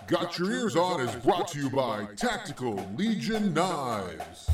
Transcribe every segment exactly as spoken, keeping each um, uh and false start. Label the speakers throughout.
Speaker 1: Got Your Ears On is brought to you by Tactical Legion Knives.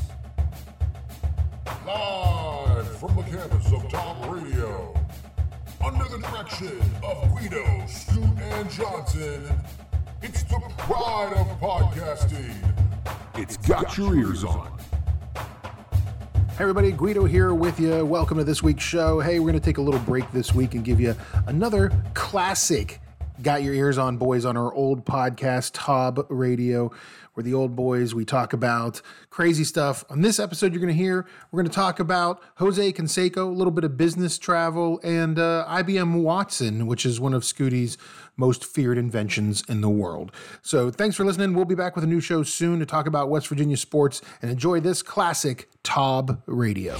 Speaker 1: Live from the campus of Top Radio, under the direction of Guido, Scoot, and Johnson, it's the pride of podcasting. It's Got Your Ears On.
Speaker 2: Hey everybody, Guido here with you. Welcome to this week's show. Hey, we're going to take a little break this week and give you another classic Got Your Ears On Boys on our old podcast, Top Radio, where the old boys, we talk about crazy stuff. On this episode you're going to hear, we're going to talk about Jose Canseco, a little bit of business travel, and uh, I B M Watson, which is one of Scooty's most feared inventions in the world. So thanks for listening. We'll be back with a new show soon to talk about West Virginia sports, and enjoy this classic Top Radio.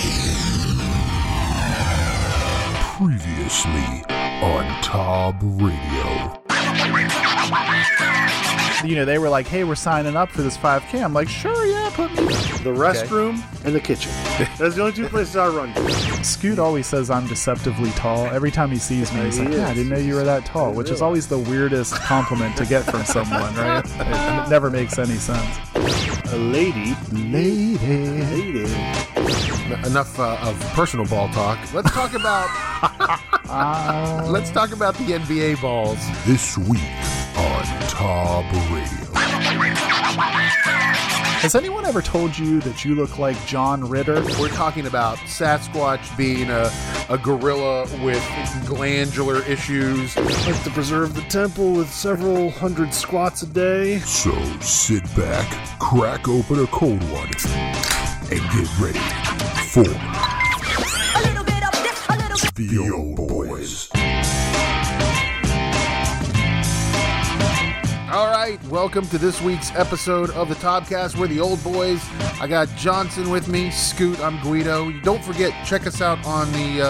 Speaker 1: Previously on Top Radio.
Speaker 3: You know, they were like, hey, we're signing up for this five K. I'm like, sure, yeah, put me.
Speaker 4: The restroom okay. and the kitchen. That's the only two places I run to.
Speaker 3: Scoot always says I'm deceptively tall. Every time he sees me, he's he like, yeah, I didn't know you were that tall, which is always the weirdest compliment to get from someone, right? It, it never makes any sense.
Speaker 4: A lady.
Speaker 2: Lady.
Speaker 4: Lady.
Speaker 2: Enough uh, of personal ball talk. Let's talk about uh, let's talk about the N B A balls
Speaker 1: this week on Top Radio.
Speaker 3: Has anyone ever told you that you look like John Ritter?
Speaker 2: We're talking about Sasquatch being a, a gorilla with glandular issues.
Speaker 4: Like to preserve the temple with several hundred squats a day.
Speaker 1: So sit back, crack open a cold one, and get ready for
Speaker 5: a little bit of this, a little bit
Speaker 1: the old boys.
Speaker 2: All right, welcome to this week's episode of the Topcast. We're the old boys. I got Johnson with me, Scoot, I'm Guido. Don't forget, check us out on the...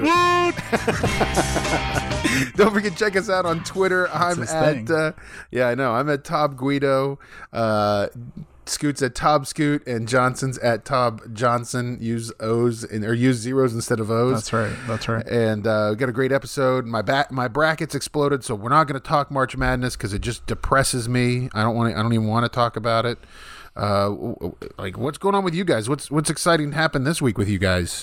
Speaker 2: Uh, Don't forget, check us out on Twitter. I'm at... Uh, yeah, I know. I'm at Top Guido. Uh, Scoot's at Tob Scoot, and Johnson's at Tob Johnson. Use O's and or use zeros instead of O's.
Speaker 3: That's right. That's right.
Speaker 2: And uh, we got a great episode. My back, my brackets exploded, so we're not going to talk March Madness because it just depresses me. I don't want. I don't even want to talk about it. Uh, like, what's going on with you guys? What's what's exciting happened this week with you guys?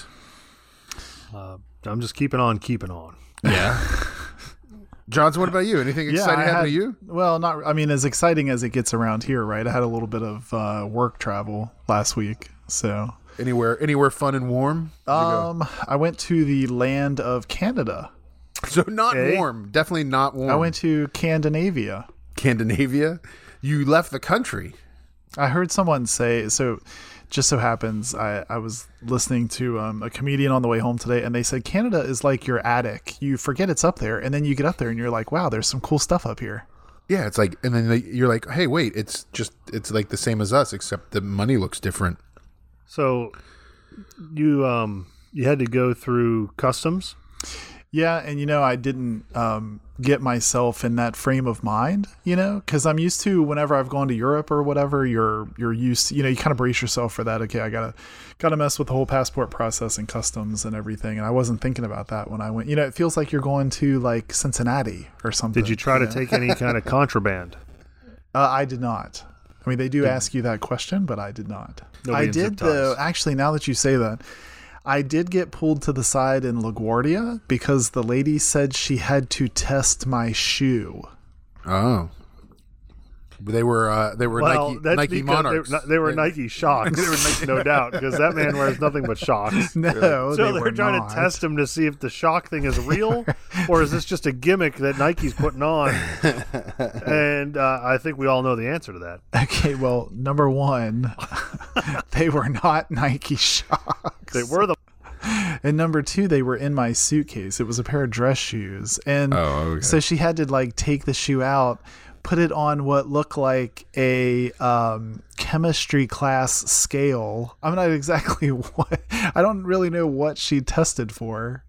Speaker 4: Uh, I'm just keeping on, keeping on.
Speaker 2: Yeah. Johnson, what about you? Anything exciting
Speaker 3: yeah,
Speaker 2: happen to you?
Speaker 3: Well, not. I mean, as exciting as it gets around here, right? I had a little bit of uh, work travel last week, so
Speaker 2: anywhere, anywhere fun and warm.
Speaker 3: Um, I went to the land of Canada.
Speaker 2: So not
Speaker 4: okay.
Speaker 2: warm, definitely not warm.
Speaker 3: I went to Scandinavia.
Speaker 2: Scandinavia? You left the country.
Speaker 3: I heard someone say so. Just so happens, I, I was listening to um, a comedian on the way home today, and they said Canada is like your attic. You forget it's up there, and then you get up there, and you're like, wow, there's some cool stuff up here.
Speaker 2: Yeah, it's like, and then they, you're like, hey, wait, it's just, it's like the same as us, except the money looks different.
Speaker 4: So you um you had to go through customs?
Speaker 3: Yeah, and you know, I didn't um, get myself in that frame of mind, you know, because I'm used to whenever I've gone to Europe or whatever, you're you're used to, you know, you kind of brace yourself for that. Okay, I gotta gotta mess with the whole passport process and customs and everything, and I wasn't thinking about that when I went. You know, it feels like you're going to like Cincinnati or something.
Speaker 4: Did you try
Speaker 3: you
Speaker 4: to
Speaker 3: know?
Speaker 4: take any kind of contraband?
Speaker 3: Uh, I did not. I mean, they do ask you that question, but I did not.
Speaker 4: Nobody
Speaker 3: I did though. Actually, now that you say that. I did get pulled to the side in LaGuardia because the lady said she had to test my shoe.
Speaker 2: Oh. They were uh, they were
Speaker 4: well,
Speaker 2: Nike,
Speaker 4: that's
Speaker 2: Nike Monarchs.
Speaker 4: They were, they were Nike Shocks, they were Nike, no doubt, because that man wears nothing but Shocks.
Speaker 3: No,
Speaker 4: so
Speaker 3: they
Speaker 4: they're
Speaker 3: were
Speaker 4: trying
Speaker 3: not.
Speaker 4: to test him to see if the Shock thing is real, or is this just a gimmick that Nike's putting on? And uh, I think we all know the answer to that.
Speaker 3: Okay, well, number one, they were not Nike Shocks.
Speaker 4: They were the.
Speaker 3: And number two, they were in my suitcase. It was a pair of dress shoes, and
Speaker 2: oh, okay.
Speaker 3: So she had to like take the shoe out, put it on what looked like a um, chemistry class scale. I'm not exactly what, I don't really know what she tested for.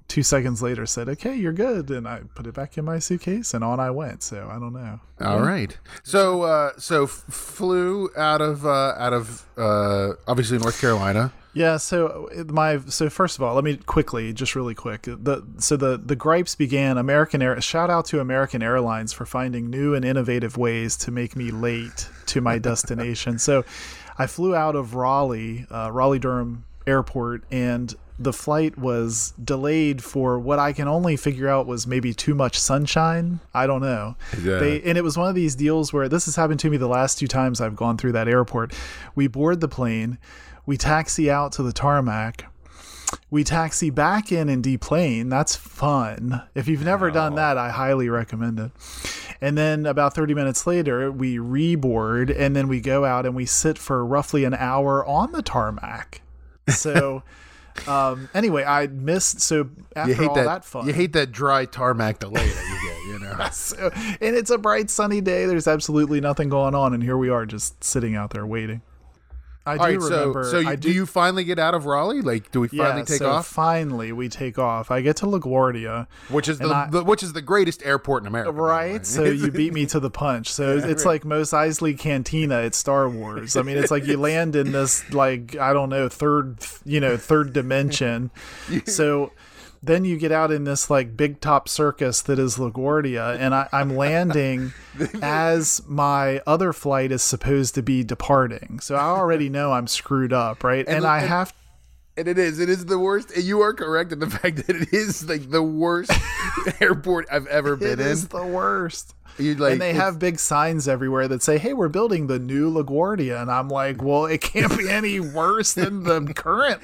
Speaker 3: two seconds later said, okay, you're good. And I put it back in my suitcase and on I went. So I don't know.
Speaker 2: All right. So, uh, so f- flew out of, uh, out of, uh, obviously North Carolina.
Speaker 3: Yeah, so my so first of all, let me quickly, just really quick. The so the the gripes began. American Air shout out to American Airlines for finding new and innovative ways to make me late to my destination. So I flew out of Raleigh, uh, Raleigh Durham Airport, and the flight was delayed for what I can only figure out was maybe too much sunshine. I don't know.
Speaker 2: Yeah.
Speaker 3: They and it was one of these deals where this has happened to me the last two times I've gone through that airport. We board the plane. We taxi out to the tarmac. We taxi back in and deplane. That's fun. If you've never done that, I highly recommend it. And then about thirty minutes later, we reboard, and then we go out and we sit for roughly an hour on the tarmac. So um, anyway, I missed. So after
Speaker 2: You hate
Speaker 3: all
Speaker 2: that,
Speaker 3: that fun,
Speaker 2: you hate that dry tarmac delay that you get, you know.
Speaker 3: so, and it's a bright sunny day. There's absolutely nothing going on, and here we are just sitting out there waiting. I do
Speaker 2: All right,
Speaker 3: remember.
Speaker 2: so, so you,
Speaker 3: I
Speaker 2: do, you finally get out of Raleigh? Like, do we finally
Speaker 3: yeah,
Speaker 2: take
Speaker 3: so
Speaker 2: off?
Speaker 3: Finally, we take off. I get to LaGuardia,
Speaker 2: Which is the,
Speaker 3: and I-
Speaker 2: the which is the greatest airport in America, by the way.
Speaker 3: right? So you beat me to the punch. So it's like Mos Eisley Cantina at Star Wars. I mean, it's like you land in this like I don't know third you know third dimension. So then you get out in this like big top circus that is LaGuardia, and I, I'm landing as my other flight is supposed to be departing. So I already know I'm screwed up, right? And,
Speaker 2: And-
Speaker 3: I
Speaker 2: and-
Speaker 3: have
Speaker 2: And it is. It is the worst. And you are correct in the fact that it is like the worst airport I've ever been
Speaker 3: it
Speaker 2: in.
Speaker 3: is the worst.
Speaker 2: You like
Speaker 3: And they
Speaker 2: it's-
Speaker 3: have big signs everywhere that say, hey, we're building the new LaGuardia. And I'm like, well, it can't be any worse than the current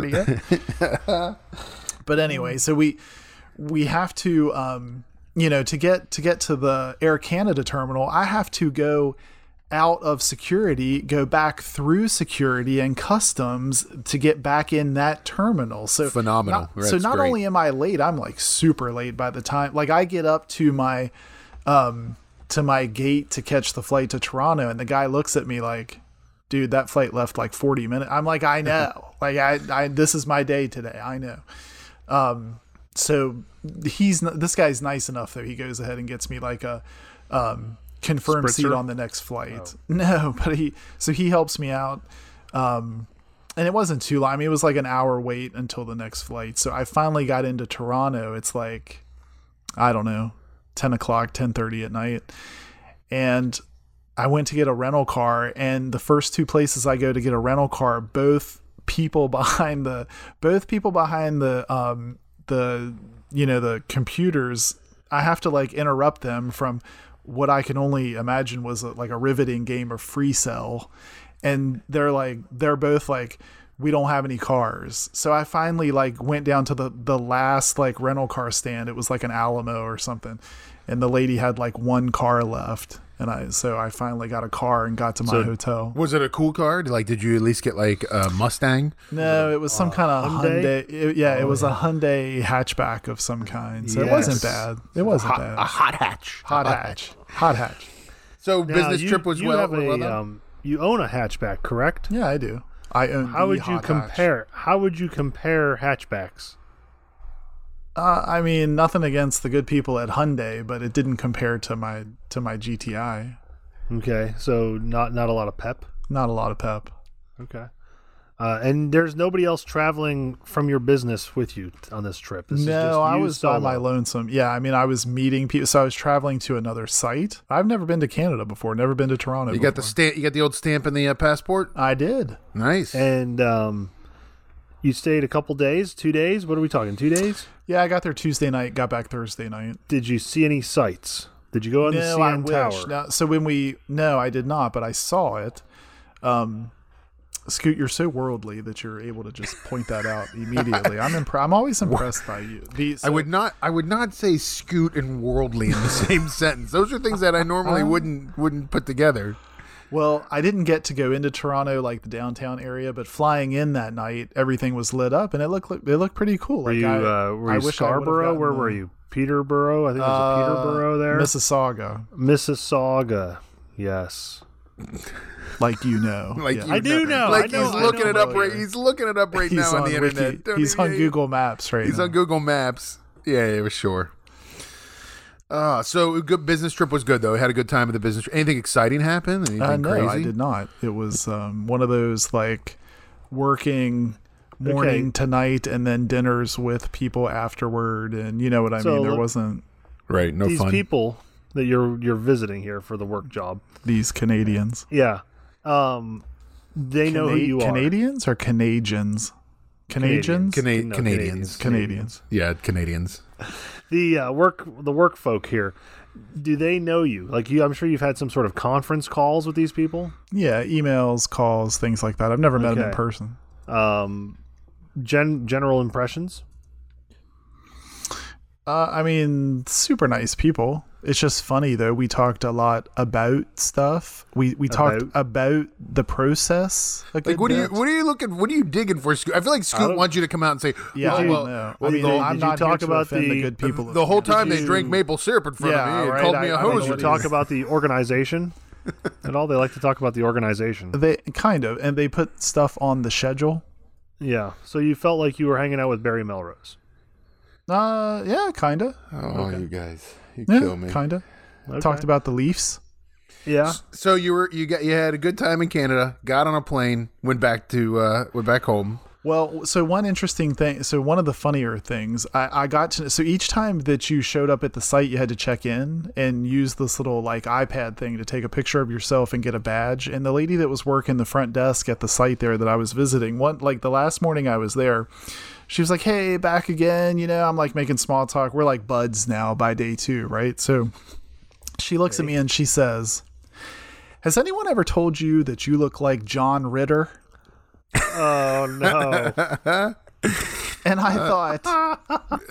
Speaker 3: LaGuardia. But anyway, so we we have to, um, you know, to get to get to the Air Canada terminal, I have to go out of security, go back through security and customs to get back in that terminal. So
Speaker 2: Phenomenal.
Speaker 3: not-
Speaker 2: That's
Speaker 3: so not
Speaker 2: great.
Speaker 3: only am I late, I'm like super late by the time, like I get up to my, um, to my gate to catch the flight to Toronto. And the guy looks at me like, dude, that flight left like forty minutes. I'm like, I know, like I, I, this is my day today. I know. Um, so he's, this guy's nice enough though. He goes ahead and gets me like a, um, confirmed
Speaker 4: Spritzer?
Speaker 3: seat on the next flight. No, but he, so he helps me out. Um, and it wasn't too long. I mean, it was like an hour wait until the next flight. So I finally got into Toronto. It's like, I don't know, ten o'clock, ten thirty at night. And I went to get a rental car, and the first two places I go to get a rental car, both people behind the, both people behind the, um, the, you know, the computers, I have to like interrupt them from what I can only imagine was a, like a riveting game of free cell. And they're like, they're both like, we don't have any cars. So I finally like went down to the, the last like rental car stand. It was like an Alamo or something. And the lady had like one car left. And I, so I finally got a car and got to my
Speaker 2: So-
Speaker 3: hotel.
Speaker 2: Was it a cool car? Like, did you at least get like a Mustang?
Speaker 3: No, it was some kind of
Speaker 4: Hyundai?
Speaker 3: Hyundai. It- yeah, it was a Hyundai hatchback of some kind. So it
Speaker 2: Yes.
Speaker 3: wasn't bad. It wasn't
Speaker 2: Hot,
Speaker 3: bad.
Speaker 2: a hot hatch.
Speaker 3: Hot hatch. Hot hatch.
Speaker 2: So
Speaker 4: Now,
Speaker 2: business
Speaker 4: you-
Speaker 2: trip was
Speaker 4: you
Speaker 2: well.
Speaker 4: have
Speaker 2: well
Speaker 4: a,
Speaker 2: done?
Speaker 4: um, you own a hatchback, correct?
Speaker 3: Yeah, I do. I own.
Speaker 4: How
Speaker 3: the
Speaker 4: would you
Speaker 3: hot hatch.
Speaker 4: compare? How would you compare hatchbacks?
Speaker 3: Uh, I mean, nothing against the good people at Hyundai, but it didn't compare to my to my G T I.
Speaker 4: Okay, so not not a lot of pep.
Speaker 3: Not a lot of pep.
Speaker 4: Okay, uh, and there's nobody else traveling from your business with you t- on this trip. This is just
Speaker 3: No, I
Speaker 4: you
Speaker 3: was by
Speaker 4: solo.
Speaker 3: my lonesome. Yeah, I mean, I was meeting people, so I was traveling to another site. I've never been to Canada before. Never been to Toronto.
Speaker 2: You got the
Speaker 3: before.
Speaker 2: stamp. You got the old stamp in the uh, passport.
Speaker 3: I did.
Speaker 2: Nice.
Speaker 4: And um, you stayed a couple days, two days. What are we talking? Two days?
Speaker 3: Yeah, I got there Tuesday night. Got back Thursday night.
Speaker 4: Did you see any sights? Did you go on the
Speaker 3: No, I
Speaker 4: C N
Speaker 3: wish.
Speaker 4: Tower?
Speaker 3: Now, so when we no, I did not, but I saw it. Um, Scoot, you're so worldly that you're able to just point that out immediately. I'm impre- I'm always impressed by you. The, so-
Speaker 2: I would not. I would not say scoot and worldly in the same sentence. Those are things that I normally wouldn't wouldn't put together.
Speaker 3: Well, I didn't get to go into Toronto, like the downtown area, but flying in that night, everything was lit up, and it looked it looked pretty cool.
Speaker 4: Were
Speaker 3: Like
Speaker 4: you,
Speaker 3: I,
Speaker 4: uh, were
Speaker 3: I
Speaker 4: you
Speaker 3: wish I would've
Speaker 4: Scarborough?
Speaker 3: gotten
Speaker 4: Where
Speaker 3: the-
Speaker 4: were you? Peterborough? I think it was
Speaker 3: Uh,
Speaker 4: Peterborough there.
Speaker 3: Mississauga.
Speaker 4: Mississauga. Yes.
Speaker 3: Like you know.
Speaker 2: Like
Speaker 3: Yeah.
Speaker 2: you
Speaker 4: I do know.
Speaker 2: Like
Speaker 4: I know,
Speaker 2: he's
Speaker 4: I
Speaker 2: looking
Speaker 4: know
Speaker 2: it up
Speaker 4: familiar.
Speaker 2: right. He's looking it up right
Speaker 3: He's
Speaker 2: now on,
Speaker 3: on
Speaker 2: the
Speaker 3: Wiki.
Speaker 2: internet. Don't
Speaker 3: He's
Speaker 2: he?
Speaker 3: on Google Maps right
Speaker 2: He's
Speaker 3: now.
Speaker 2: on Google Maps. Yeah, yeah, for sure. Uh, so a good business trip was good though. We had a good time at the business trip. Anything exciting happen? Anything
Speaker 3: Uh, no,
Speaker 2: crazy?
Speaker 3: I did not. It was um, one of those like working morning
Speaker 4: Okay.
Speaker 3: to night and then dinners with people afterward, and you know what I
Speaker 4: So
Speaker 3: mean. There
Speaker 4: let-
Speaker 3: wasn't
Speaker 2: Right, no
Speaker 4: These
Speaker 2: fun.
Speaker 4: people that you're you're visiting here for the work job.
Speaker 3: these Canadians.
Speaker 4: Yeah. Um, they know who
Speaker 3: Cana-
Speaker 4: you are.
Speaker 3: Canadians or Canadians? Canadians?
Speaker 2: Cana-
Speaker 4: No,
Speaker 2: Canadians.
Speaker 3: Canadians.
Speaker 2: Yeah, Canadians.
Speaker 4: The uh, work the work folk here. Do they know you? Like you, I'm sure you've had some sort of conference calls with these people.
Speaker 3: Yeah, emails, calls, things like that. I've never met them in
Speaker 4: Okay.
Speaker 3: person.
Speaker 4: Um, gen general impressions.
Speaker 3: Uh, I mean, super nice people. It's just funny though. We talked a lot about stuff. We we talked
Speaker 4: About?
Speaker 3: about the process. a
Speaker 2: Like,
Speaker 3: good
Speaker 2: what are you?
Speaker 3: bit.
Speaker 2: What are you looking? What are you digging for, Scoot? I feel like Scoot
Speaker 4: don't-
Speaker 2: wants you to come out and say,
Speaker 3: Yeah,
Speaker 2: "Oh,
Speaker 3: I
Speaker 2: well,
Speaker 3: don't know.
Speaker 2: well,
Speaker 3: I mean,
Speaker 2: the,
Speaker 3: I'm
Speaker 4: did you
Speaker 3: not
Speaker 4: talk
Speaker 3: here to
Speaker 4: about
Speaker 3: offend the,
Speaker 4: the-
Speaker 3: good people. of
Speaker 2: the whole
Speaker 3: Canada.
Speaker 2: time they
Speaker 4: you-
Speaker 2: drank maple syrup in front
Speaker 3: Yeah,
Speaker 2: of me and
Speaker 3: right,
Speaker 2: called
Speaker 3: I-
Speaker 2: me a
Speaker 3: I don't know
Speaker 2: hoser.
Speaker 4: Did
Speaker 3: what
Speaker 4: you talk about the organization at all? They like to talk about the organization.
Speaker 3: They kind of, and they put stuff on the schedule.
Speaker 4: Yeah. So you felt like you were hanging out with Barry Melrose.
Speaker 3: Uh, yeah, kind of.
Speaker 2: Oh, you guys, you
Speaker 3: Yeah,
Speaker 2: kill me.
Speaker 3: kind of.
Speaker 4: Okay.
Speaker 3: Talked about the Leafs.
Speaker 4: Yeah.
Speaker 2: So you were you got you had a good time in Canada. Got on a plane, went back to uh, went back home.
Speaker 3: Well, so one interesting thing, so one of the funnier things, I, I got to, so each time that you showed up at the site, you had to check in and use this little like iPad thing to take a picture of yourself and get a badge. And the lady that was working the front desk at the site there that I was visiting, one like the last morning I was there, she was like, "Hey, back again." You know, I'm like making small talk. We're like buds now by day two, right? So she looks at me and she says, "Has anyone ever told you that you look like John Ritter?"
Speaker 4: Oh no.
Speaker 3: And I thought,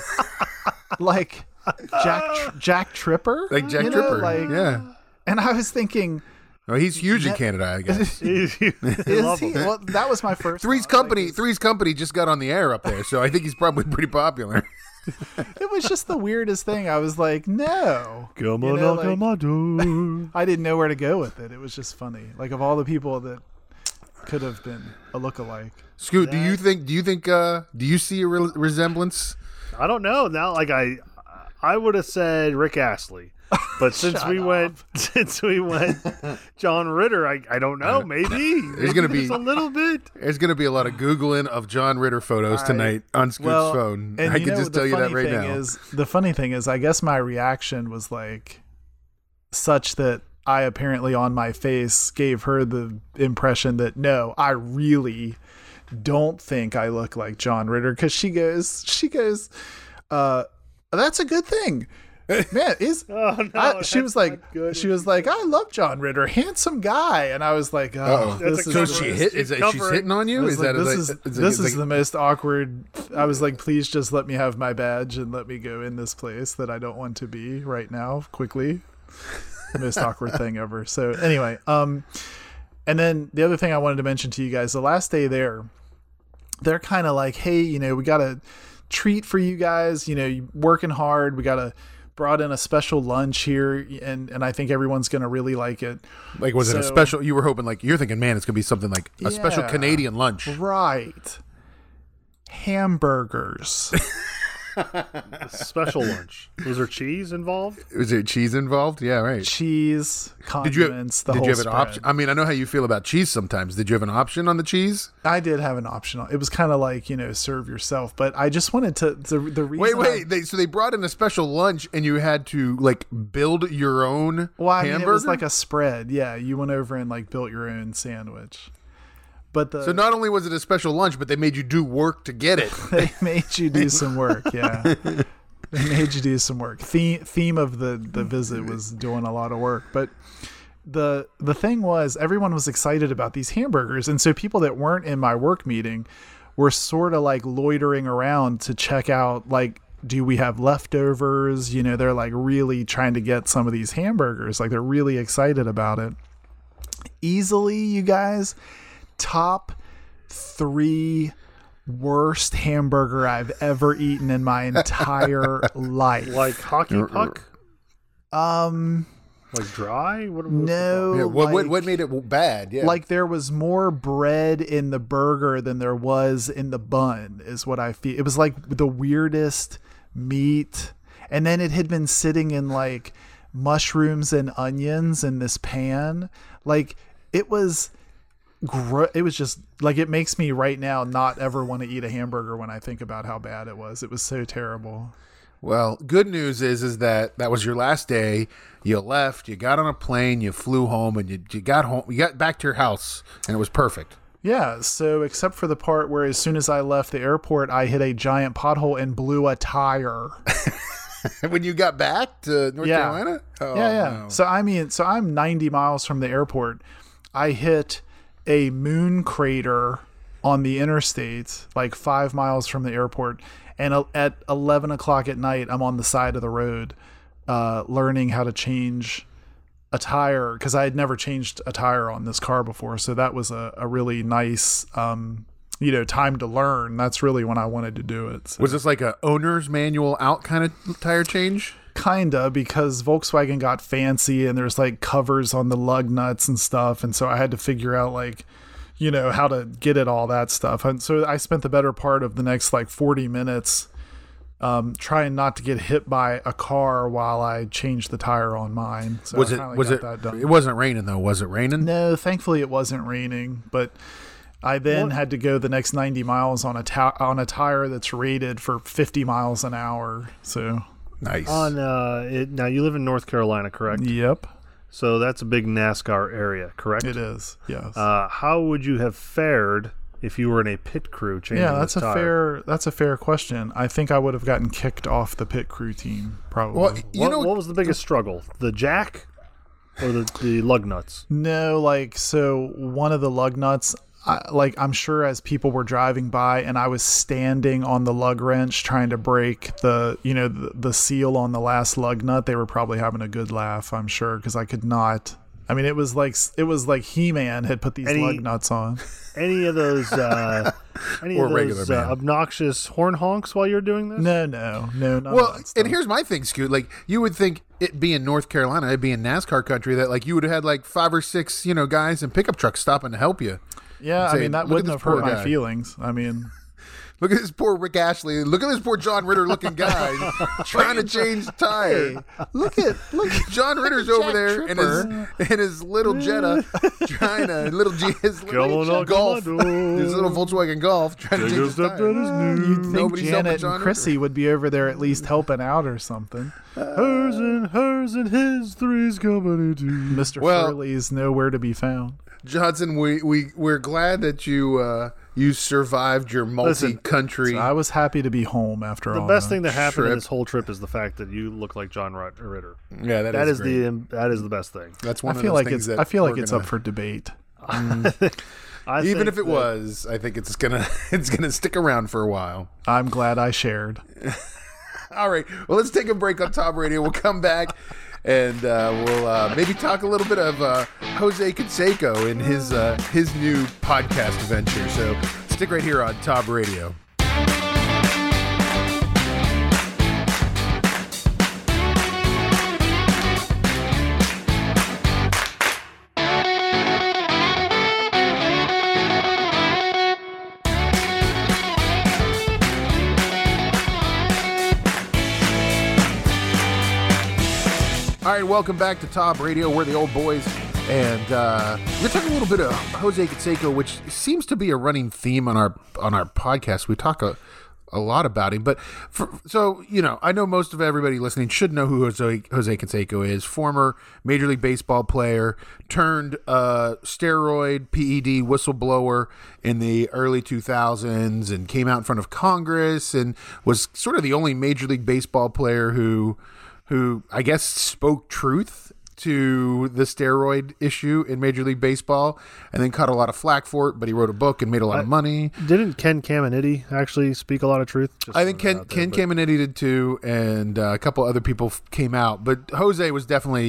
Speaker 3: like Jack Jack Tripper,
Speaker 2: Like Jack
Speaker 3: You know,
Speaker 2: Tripper.
Speaker 3: like,
Speaker 2: yeah.
Speaker 3: And I was thinking,
Speaker 2: Oh, he's huge in Canada, I guess.
Speaker 3: is he? Well, that was my first.
Speaker 2: Three's
Speaker 3: thought,
Speaker 2: company,
Speaker 3: like,
Speaker 2: Three's company just got on the air up there, so I think he's probably pretty popular.
Speaker 3: it was just the weirdest thing. I was like, no,
Speaker 4: Come
Speaker 3: You
Speaker 4: on,
Speaker 3: know,
Speaker 4: knock
Speaker 3: like-
Speaker 4: on my door.
Speaker 3: I didn't know where to go with it. It was just funny. Like of all the people that could have been a lookalike.
Speaker 2: Scoot, do you think? Do you think? Uh, do you see a re- resemblance?
Speaker 4: I don't know. Now, like I, I would have said Rick Astley, but since we went, since we went, John Ritter, I, I don't know. Maybe
Speaker 2: There's gonna be-
Speaker 4: just a little bit.
Speaker 2: There's going to be a lot of googling of John Ritter photos tonight on Scoot's
Speaker 3: Well,
Speaker 2: phone.
Speaker 3: and
Speaker 2: I
Speaker 3: you
Speaker 2: can
Speaker 3: know,
Speaker 2: just
Speaker 3: the
Speaker 2: tell you that
Speaker 3: funny
Speaker 2: right
Speaker 3: thing
Speaker 2: now.
Speaker 3: Is, the funny thing is, I guess my reaction was like such that I apparently on my face gave her the impression that no, I really don't think I look like John Ritter, because she goes, she goes, uh, that's a good thing. Man, is
Speaker 4: Oh no!
Speaker 3: I, she
Speaker 4: that's
Speaker 3: was like,
Speaker 4: not good.
Speaker 3: she was like, I love John Ritter, handsome guy, and I was like, oh,
Speaker 2: Uh-oh.
Speaker 3: this
Speaker 4: That's a
Speaker 3: is
Speaker 2: So
Speaker 4: good
Speaker 2: is
Speaker 4: one.
Speaker 2: she
Speaker 4: It's
Speaker 2: hit? Is that she's
Speaker 4: covering-
Speaker 2: hitting on
Speaker 3: I
Speaker 2: you?
Speaker 3: was
Speaker 2: Is
Speaker 3: like,
Speaker 2: that
Speaker 3: this
Speaker 2: like,
Speaker 3: is
Speaker 2: is
Speaker 3: this
Speaker 2: like-
Speaker 3: is
Speaker 2: like-
Speaker 3: the most awkward. I was like, please just let me have my badge and let me go in this place that I don't want to be right now quickly. The most awkward thing ever. So anyway, um, and then the other thing I wanted to mention to you guys, the last day there, they're kind of like, hey, you know, we got a treat for you guys. You know, you working hard. We got a brought in a special lunch here, and and I think everyone's gonna really like it.
Speaker 2: Like, was it a
Speaker 3: So-
Speaker 2: special? You were hoping, like, you're thinking, man, it's gonna be something like a special
Speaker 3: Yeah.
Speaker 2: Canadian lunch.
Speaker 3: Right. Hamburgers.
Speaker 4: special lunch. Was there cheese involved?
Speaker 2: Was there cheese involved? Yeah, right.
Speaker 3: Cheese,
Speaker 2: Did you
Speaker 3: condiments, the
Speaker 2: did
Speaker 3: whole
Speaker 2: you have an
Speaker 3: spread.
Speaker 2: option? I mean, I know how you feel about cheese sometimes. Did you have an option on the cheese?
Speaker 3: I did have an optional. It was kind of like, you know, serve yourself, but I just wanted to. The, the reason
Speaker 2: Wait,
Speaker 3: I-
Speaker 2: wait. They, so they brought in a special lunch, and you had to like build your own
Speaker 3: well, I mean,
Speaker 2: hamburger.
Speaker 3: it was like a spread. Yeah, you went over and like built your own sandwich. But the
Speaker 2: so not only was it a special lunch, but they made you do work to get it.
Speaker 3: they made you do some work. Yeah, they made you do some work. Theme theme of the the visit was doing a lot of work, but. The the thing was, everyone was excited about these hamburgers, and so people that weren't in my work meeting were sort of like loitering around to check out, like, do we have leftovers? You know, they're like really trying to get some of these hamburgers. Like, they're really excited about it. Easily, you guys, top three worst hamburger I've ever eaten in my entire life.
Speaker 4: Like hockey puck?
Speaker 3: Um,
Speaker 4: Like dry? What, what's
Speaker 3: No,
Speaker 2: Yeah, what, what
Speaker 3: like-
Speaker 2: what made it bad? Yeah,
Speaker 3: Like there was more bread in the burger than there was in the bun, is what I feel. It was like the weirdest meat, and then it had been sitting in like mushrooms and onions in this pan. Like it was, gro- it was just like, it makes me right now not ever want to eat a hamburger when I think about how bad it was. It was so terrible.
Speaker 2: Well, good news is is that that was your last day. You left, you got on a plane, you flew home, and you, you got home. You got back to your house, and it was perfect.
Speaker 3: Yeah, so except for the part where as soon as I left the airport, I hit a giant pothole and blew a tire.
Speaker 2: When you got back to North
Speaker 3: Yeah.
Speaker 2: Carolina, oh,
Speaker 3: yeah, yeah.
Speaker 2: no.
Speaker 3: So I mean, so I'm ninety miles from the airport. I hit a moon crater on the interstate, like five miles from the airport. And uh, at eleven o'clock at night, I'm on the side of the road, uh, learning how to change a tire, because I had never changed a tire on this car before. So that was a, a really nice, um, you know, time to learn. That's really when I wanted to do it. So.
Speaker 2: Was this like a owner's manual out kind of tire change?
Speaker 3: Kinda, because Volkswagen got fancy and there's like covers on the lug nuts and stuff, and so I had to figure out like, you know, how to get at all that stuff. And so I spent the better part of the next like forty minutes um, trying not to get hit by a car while I changed the tire on mine. So
Speaker 2: Was
Speaker 3: I
Speaker 2: it?
Speaker 3: finally
Speaker 2: Was
Speaker 3: got
Speaker 2: it?
Speaker 3: that done.
Speaker 2: It wasn't raining though. Was it raining?
Speaker 3: No, thankfully it wasn't raining, but I then
Speaker 4: What?
Speaker 3: had to go the next ninety miles on a ta- on a tire that's rated for fifty miles an hour. So,
Speaker 2: Nice.
Speaker 4: On uh, it, now you live in North Carolina, correct?
Speaker 3: yep,
Speaker 4: So that's a big NASCAR area, correct?
Speaker 3: it is. Yes.
Speaker 4: Uh, how would you have fared if you were in a pit crew changing
Speaker 3: Yeah, that's a
Speaker 4: this tire?
Speaker 3: fair. That's a fair question. I think I would have gotten kicked off the pit crew team, probably.
Speaker 2: Well, you
Speaker 4: What,
Speaker 2: know,
Speaker 4: what was the biggest struggle? The jack or the, the lug nuts?
Speaker 3: No, like so one of the lug nuts. I, like I'm sure as people were driving by and I was standing on the lug wrench trying to break the you know the, the seal on the last lug nut, they were probably having a good laugh. I'm sure, because I could not. I mean, it was like it was like He-Man had put these
Speaker 4: Any-
Speaker 3: lug nuts on.
Speaker 4: Any of those uh, any
Speaker 2: Or
Speaker 4: of
Speaker 2: regular
Speaker 4: those uh,
Speaker 2: man.
Speaker 4: obnoxious horn honks while you're doing this?
Speaker 3: No, no, no. None
Speaker 2: well,
Speaker 3: of that stuff.
Speaker 2: and here's my thing, Scoot. Like, you would think it being North Carolina, it being NASCAR country, that like you would have had like five or six, you know, guys in pickup trucks stopping to help you.
Speaker 3: yeah, I
Speaker 2: say,
Speaker 3: mean that
Speaker 2: "Look at
Speaker 3: wouldn't
Speaker 2: this
Speaker 3: have hurt
Speaker 2: poor
Speaker 3: my
Speaker 2: guy."
Speaker 3: feelings. I mean.
Speaker 2: Look at this poor Rick Ashley. Look at this poor John Ritter looking guy trying to change the tire.
Speaker 3: Look at look at
Speaker 2: John Ritter's over there in his in his little Jetta trying to little G, his
Speaker 4: Come
Speaker 2: little
Speaker 4: on, on,
Speaker 2: Golf,
Speaker 4: come on,
Speaker 2: his little Volkswagen Golf trying to
Speaker 4: Take
Speaker 2: change
Speaker 4: a
Speaker 2: his
Speaker 4: step
Speaker 2: tire.
Speaker 4: that is new.
Speaker 3: You'd think
Speaker 2: Nobody's helping
Speaker 3: Janet
Speaker 2: John
Speaker 3: and Chrissy would be over there at least helping out or something.
Speaker 4: Hers and hers and his three's company too.
Speaker 3: Mister
Speaker 2: Well-
Speaker 3: Furley's nowhere to be found.
Speaker 2: Johnson, we we we're glad that you uh, you survived your multi-country.
Speaker 3: I was happy to be home after
Speaker 4: The
Speaker 3: all.
Speaker 4: best
Speaker 3: that.
Speaker 4: thing that happened
Speaker 2: Trip.
Speaker 4: in this whole trip is the fact that you look like John Rit- Ritter.
Speaker 2: yeah, that,
Speaker 4: That is
Speaker 2: great.
Speaker 4: the that is the best thing.
Speaker 2: That's one
Speaker 3: I
Speaker 2: of
Speaker 3: feel
Speaker 2: those
Speaker 3: like
Speaker 2: things
Speaker 3: it's.
Speaker 2: that
Speaker 3: I feel like
Speaker 2: we're
Speaker 3: it's
Speaker 2: gonna-
Speaker 3: up for debate.
Speaker 4: I
Speaker 2: Even
Speaker 4: think
Speaker 2: if it
Speaker 4: that-
Speaker 2: was, I think it's gonna it's gonna stick around for a while.
Speaker 3: I'm glad I shared.
Speaker 2: All right. Well, let's take a break on Top Radio. We'll come back and uh, we'll uh, maybe talk a little bit of uh, Jose Canseco and his uh, his new podcast venture. So stick right here on Top Radio. All right, welcome back to Top Radio. We're the old boys, and uh, we're talking a little bit of Jose Canseco, which seems to be a running theme on our on our podcast. We talk a, a lot about him, but for, so you know, I know most of everybody listening should know who Jose, Jose Canseco is. Former Major League Baseball player turned uh, steroid P E D whistleblower in the early two thousands, and came out in front of Congress and was sort of the only Major League Baseball player who. who I guess spoke truth to the steroid issue in Major League Baseball, and then caught a lot of flack for it, but he wrote a book and made a lot of money.
Speaker 4: Didn't Ken Caminiti actually speak a lot of truth? Just
Speaker 2: I think
Speaker 4: throwing
Speaker 2: Ken
Speaker 4: that out there,
Speaker 2: Ken
Speaker 4: but-
Speaker 2: Caminiti did too, and uh, a couple other people f- came out, but Jose was definitely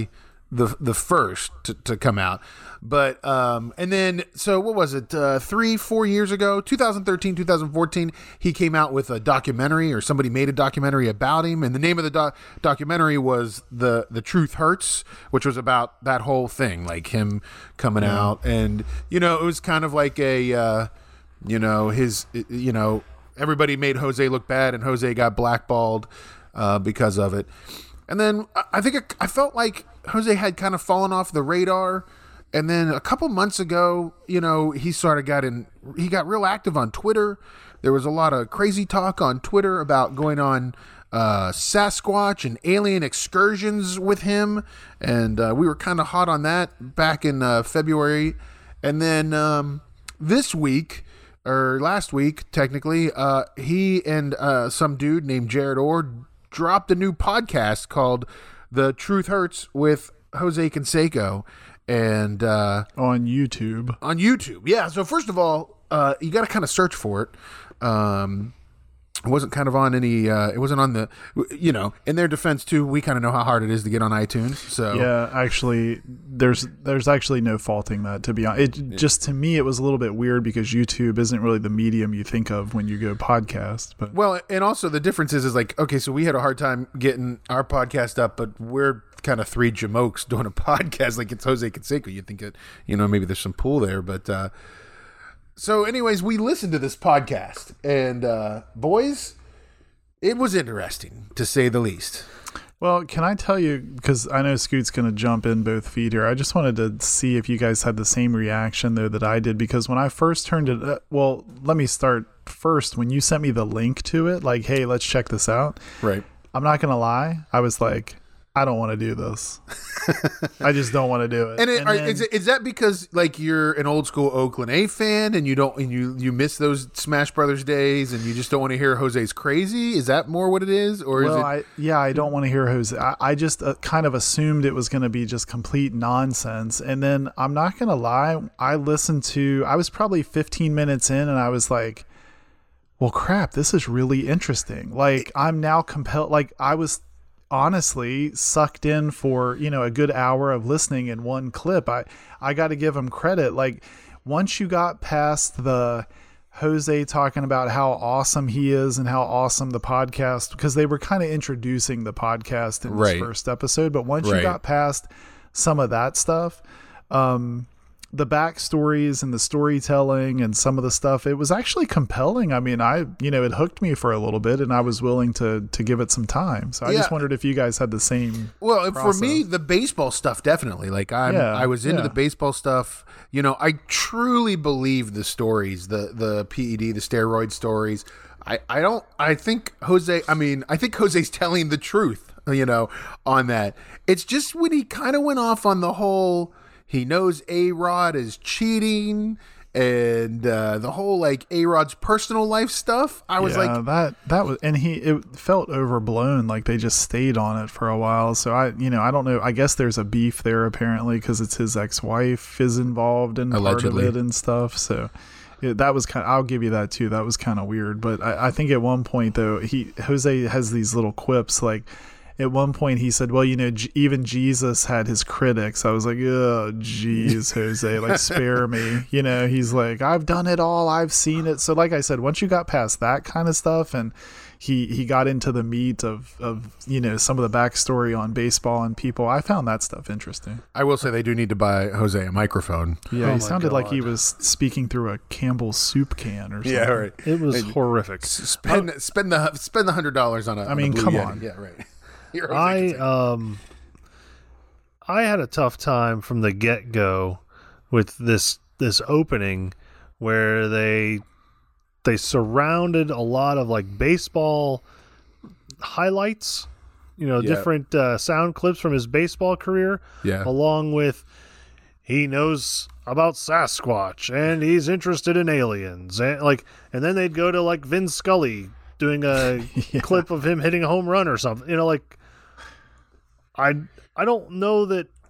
Speaker 2: the the first to, to come out. But um, and then so what was it? Uh, three, four years ago, twenty thirteen, twenty fourteen, he came out with a documentary, or somebody made a documentary about him, and the name of the doc- documentary was the the Truth Hurts, which was about that whole thing, like him coming yeah. out, and you know, it was kind of like a uh, you know his you know everybody made Jose look bad, and Jose got blackballed uh, because of it. And then I think it, I felt like Jose had kind of fallen off the radar. And then a couple months ago, you know, he sort of got in, he got real active on Twitter. There was a lot of crazy talk on Twitter about going on uh, Sasquatch and alien excursions with him. And uh, we were kind of hot on that back in uh, February. And then um, this week, or last week, technically, uh, he and uh, some dude named Jared Orr dropped a new podcast called The Truth Hurts with Jose Canseco. And uh,
Speaker 3: on YouTube.
Speaker 2: On YouTube, yeah. So first of all, uh, you got to kind of search for it. Um, it wasn't kind of on any. Uh, it wasn't on the. You know, in their defense too, we kind of know how hard it is to get on iTunes. So
Speaker 3: yeah, actually, there's there's actually no faulting that. To be honest, it just to me it was a little bit weird because YouTube isn't really the medium you think of when you go podcast. But
Speaker 2: well, and also the difference is is like okay, so we had a hard time getting our podcast up, but we're kind of three jamokes doing a podcast like it's Jose Canseco. You think that, you know, maybe there's some pull there, but uh so anyways, we listened to this podcast, and uh boys, it was interesting to say the least.
Speaker 3: Well, can I tell you, because I know Scoot's going to jump in both feet here, I just wanted to see if you guys had the same reaction though that I did, because when I first turned it uh, well, let me start first. When you sent me the link to it, like, hey, let's check this out,
Speaker 2: right?
Speaker 3: I'm not gonna lie, I was like, I don't want to do this. I just don't want to do it.
Speaker 2: And, it,
Speaker 3: and
Speaker 2: are,
Speaker 3: then,
Speaker 2: is, it, is that because like you're an old school Oakland A fan and you don't and you you miss those Smash Brothers days and you just don't want to hear Jose's crazy? Is that more what it is, or
Speaker 3: well,
Speaker 2: is it?
Speaker 3: I, yeah, I don't want to hear Jose. I, I just uh, kind of assumed it was going to be just complete nonsense. And then I'm not going to lie, I listened to. I was probably fifteen minutes in, and I was like, "Well, crap, this is really interesting." Like I'm now compelled. Like I was. honestly sucked in for, you know, a good hour of listening in one clip. I, I got to give him credit. Like once you got past the Jose talking about how awesome he is and how awesome the podcast, because they were kind of introducing the podcast in this
Speaker 2: right.
Speaker 3: first episode. But once
Speaker 2: right.
Speaker 3: you got past some of that stuff, um, the backstories and the storytelling and some of the stuff, it was actually compelling. I mean, I, you know, it hooked me for a little bit and I was willing to, to give it some time. So I
Speaker 2: yeah.
Speaker 3: just wondered if you guys had the same.
Speaker 2: Well,
Speaker 3: process.
Speaker 2: For me, the baseball stuff, definitely. Like I'm,
Speaker 3: Yeah,
Speaker 2: I was into
Speaker 3: yeah.
Speaker 2: the baseball stuff. You know, I truly believe the stories, the, the P E D, the steroid stories. I, I don't, I think Jose, I mean, I think Jose's telling the truth, you know, on that. It's just when he kind of went off on the whole, he knows A-Rod is cheating and uh, the whole like A-Rod's personal life stuff. I was
Speaker 3: yeah,
Speaker 2: like
Speaker 3: that that was, and he it felt overblown. Like they just stayed on it for a while. So I, you know, I don't know. I guess there's a beef there apparently because it's his ex-wife is involved in
Speaker 2: Allegedly.
Speaker 3: part of it and stuff. So it, that was kind of, I'll give you that too. That was kind of weird. But I, I think at one point though, he Jose has these little quips like. At one point he said, well, you know, G- even Jesus had his critics. I was like, oh, geez, Jose, like, spare me. You know, he's like, I've done it all. I've seen it. So like I said, once you got past that kind of stuff and he, he got into the meat of, of, you know, some of the backstory on baseball and people, I found that stuff interesting.
Speaker 2: I will say they do need to buy Jose a microphone.
Speaker 3: Yeah,
Speaker 4: Oh
Speaker 3: he
Speaker 4: my
Speaker 3: sounded like he
Speaker 4: God.
Speaker 3: was speaking through a Campbell's soup can or something.
Speaker 2: Yeah, right.
Speaker 4: It was
Speaker 2: Hey,
Speaker 4: horrific.
Speaker 2: Spend spend the spend the hundred dollars on a.
Speaker 3: I
Speaker 2: on a
Speaker 3: mean,
Speaker 2: Blue
Speaker 3: come
Speaker 2: Yeti.
Speaker 3: on.
Speaker 2: Yeah, right. You're Jose
Speaker 4: I
Speaker 2: Canseco.
Speaker 4: um I had a tough time from the get go with this this opening where they they surrounded a lot of like baseball highlights, you know,
Speaker 2: Yeah.
Speaker 4: different uh, sound clips from his baseball career,
Speaker 2: Yeah.
Speaker 4: along with he knows about Sasquatch and he's interested in aliens, and like, and then they'd go to like Vin Scully doing a
Speaker 3: Yeah.
Speaker 4: clip of him hitting a home run or something, you know, like. I I don't know that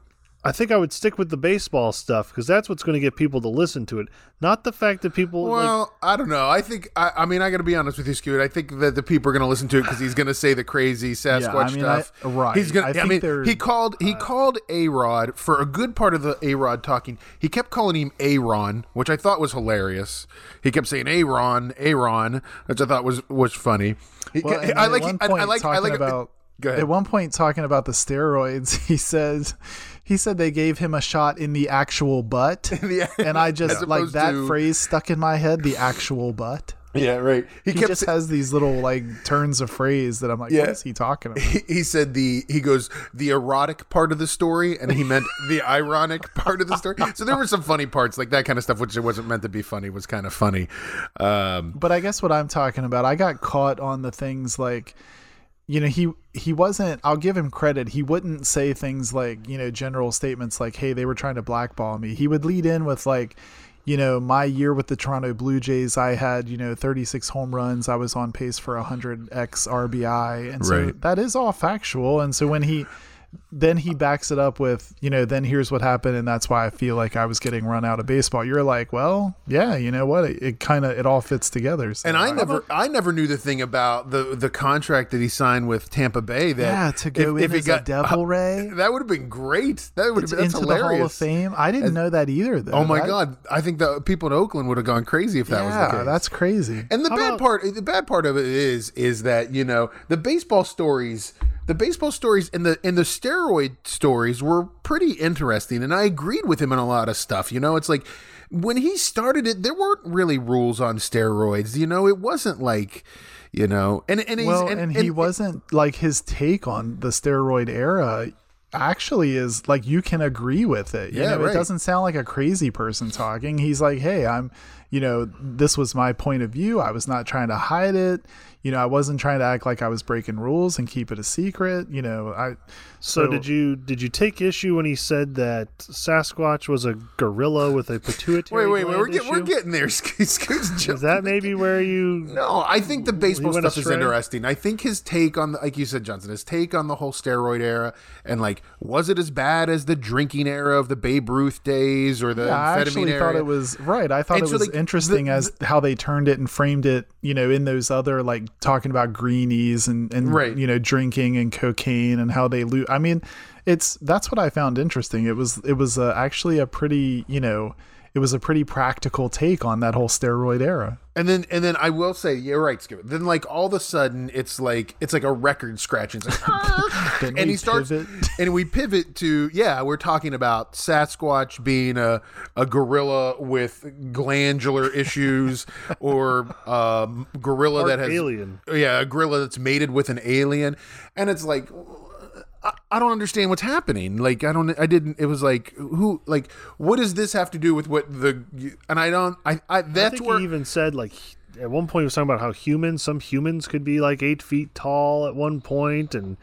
Speaker 4: I think I would stick with the baseball stuff because that's what's going to get people to listen to it. Not the fact that people.
Speaker 2: Well,
Speaker 4: like,
Speaker 2: I don't know. I think. I, I mean, I got to be honest with you, Scoot. I think that the people are going to listen to it because he's going to say the crazy Sasquatch
Speaker 3: Yeah, I mean,
Speaker 2: stuff.
Speaker 3: I- right.
Speaker 2: He's going.
Speaker 3: I
Speaker 2: I,
Speaker 3: think
Speaker 2: mean,
Speaker 3: they're-
Speaker 2: he called. He called A-Rod for a good part of the A-Rod talking. He kept calling him Aaron, which I thought was hilarious. He kept saying Aaron, Aaron, which I thought was was funny. He,
Speaker 3: Well, and
Speaker 2: I
Speaker 3: at
Speaker 2: like.
Speaker 3: one
Speaker 2: I,
Speaker 3: point
Speaker 2: I like. I
Speaker 3: talking
Speaker 2: like.
Speaker 3: about.
Speaker 2: Go ahead.
Speaker 3: At one point, talking about the steroids, he says, he said they gave him a shot in the actual butt,
Speaker 2: The-
Speaker 3: and I
Speaker 2: as
Speaker 3: just like
Speaker 2: opposed
Speaker 3: that
Speaker 2: to-
Speaker 3: phrase stuck in my head. The actual butt.
Speaker 2: Yeah, right. He,
Speaker 3: He
Speaker 2: kept
Speaker 3: just
Speaker 2: sa-
Speaker 3: has these little like turns of phrase that I'm like,
Speaker 2: Yeah.
Speaker 3: what is he talking about?
Speaker 2: he, he said the he goes the erotic part of the story, and he meant the ironic part of the story. So there were some funny parts, like that kind of stuff, which it wasn't meant to be funny, was kind of funny. Um,
Speaker 3: But I guess what I'm talking about, I got caught on the things like, you know, he he wasn't, I'll give him credit, he wouldn't say things like, you know, general statements like, hey, they were trying to blackball me. He would lead in with like, you know, my year with the Toronto Blue Jays, I had, you know, thirty-six home runs. I was on pace for one hundred X R B I. And so
Speaker 2: Right.
Speaker 3: that is all factual. And so when he, then he backs it up with, you know, then here's what happened, and that's why I feel like I was getting run out of baseball. You're like, well, yeah, you know what? It, it kind of, it all fits together. So
Speaker 2: and I never, I never knew the thing about the the contract that he signed with Tampa Bay. That
Speaker 3: yeah, to go in as a Devil Ray.
Speaker 2: that would have been great. That would have been that's
Speaker 3: into
Speaker 2: hilarious.
Speaker 3: the Hall of Fame. I didn't
Speaker 2: As-
Speaker 3: know that either, though.
Speaker 2: Oh my
Speaker 3: That-
Speaker 2: God! I think the people in Oakland would have gone crazy if that was the
Speaker 3: Yeah,
Speaker 2: case.
Speaker 3: that's crazy.
Speaker 2: And the
Speaker 4: How
Speaker 2: bad
Speaker 4: about-
Speaker 2: part, the bad part of it is, is that you know the baseball stories, the baseball stories, and the and the steroid stories were pretty interesting, and I agreed with him on a lot of stuff. You know, it's like when he started it, there weren't really rules on steroids. You know, it wasn't like, you know, and and he's,
Speaker 3: Well,
Speaker 2: and,
Speaker 3: and, he wasn't like his take on the steroid era. Actually, is like you can agree with it. You
Speaker 2: Yeah,
Speaker 3: know,
Speaker 2: right.
Speaker 3: it doesn't sound like a crazy person talking. He's like, hey, I'm, you know, this was my point of view. I was not trying to hide it. You know, I wasn't trying to act like I was breaking rules and keep it a secret. You know, I.
Speaker 4: so, did you did you take issue when he said that Sasquatch was a gorilla with a pituitary
Speaker 2: wait, wait, wait, we're,
Speaker 4: gland
Speaker 2: get, we're
Speaker 4: issue?
Speaker 2: getting there. Scoot- Scoot's
Speaker 4: Is
Speaker 2: jumping.
Speaker 4: that maybe where you?
Speaker 2: No, I think the baseball
Speaker 4: went
Speaker 2: stuff is
Speaker 4: astray?
Speaker 2: interesting. I think his take on, the, like you said, Johnson, his take on the whole steroid era, and like, was it as bad as the drinking era of the Babe Ruth days or the
Speaker 3: Yeah, I
Speaker 2: amphetamine
Speaker 3: actually
Speaker 2: era?
Speaker 3: thought it was right. I thought
Speaker 2: And
Speaker 3: it
Speaker 2: so,
Speaker 3: was
Speaker 2: like,
Speaker 3: interesting
Speaker 2: the-
Speaker 3: as how they turned it and framed it, you know, in those other like talking about greenies and, and
Speaker 2: Right.
Speaker 3: you know, drinking and cocaine and how they lose. I mean, it's that's what I found interesting. It was it was uh, actually a pretty, you know, it was a pretty practical take on that whole steroid era.
Speaker 2: And then, and then I will say, you're right, Skip. Then, like all of a sudden, it's like it's like a record scratching, it's like,
Speaker 3: Then
Speaker 2: and
Speaker 3: we
Speaker 2: he starts,
Speaker 3: pivot.
Speaker 2: and we pivot to yeah, we're talking about Sasquatch being a a gorilla with glandular issues, or um, gorilla
Speaker 4: Part
Speaker 2: that has
Speaker 4: alien.
Speaker 2: yeah, a gorilla that's mated with an alien, and it's like. I- I don't understand what's happening. Like, I don't, I didn't, it was like, who, like, what does this have to do with what the, and I don't, I, I
Speaker 4: I
Speaker 2: that's
Speaker 4: think
Speaker 2: where,
Speaker 4: he even said like at one point he was talking about how humans, some humans could be like eight feet tall at one point, and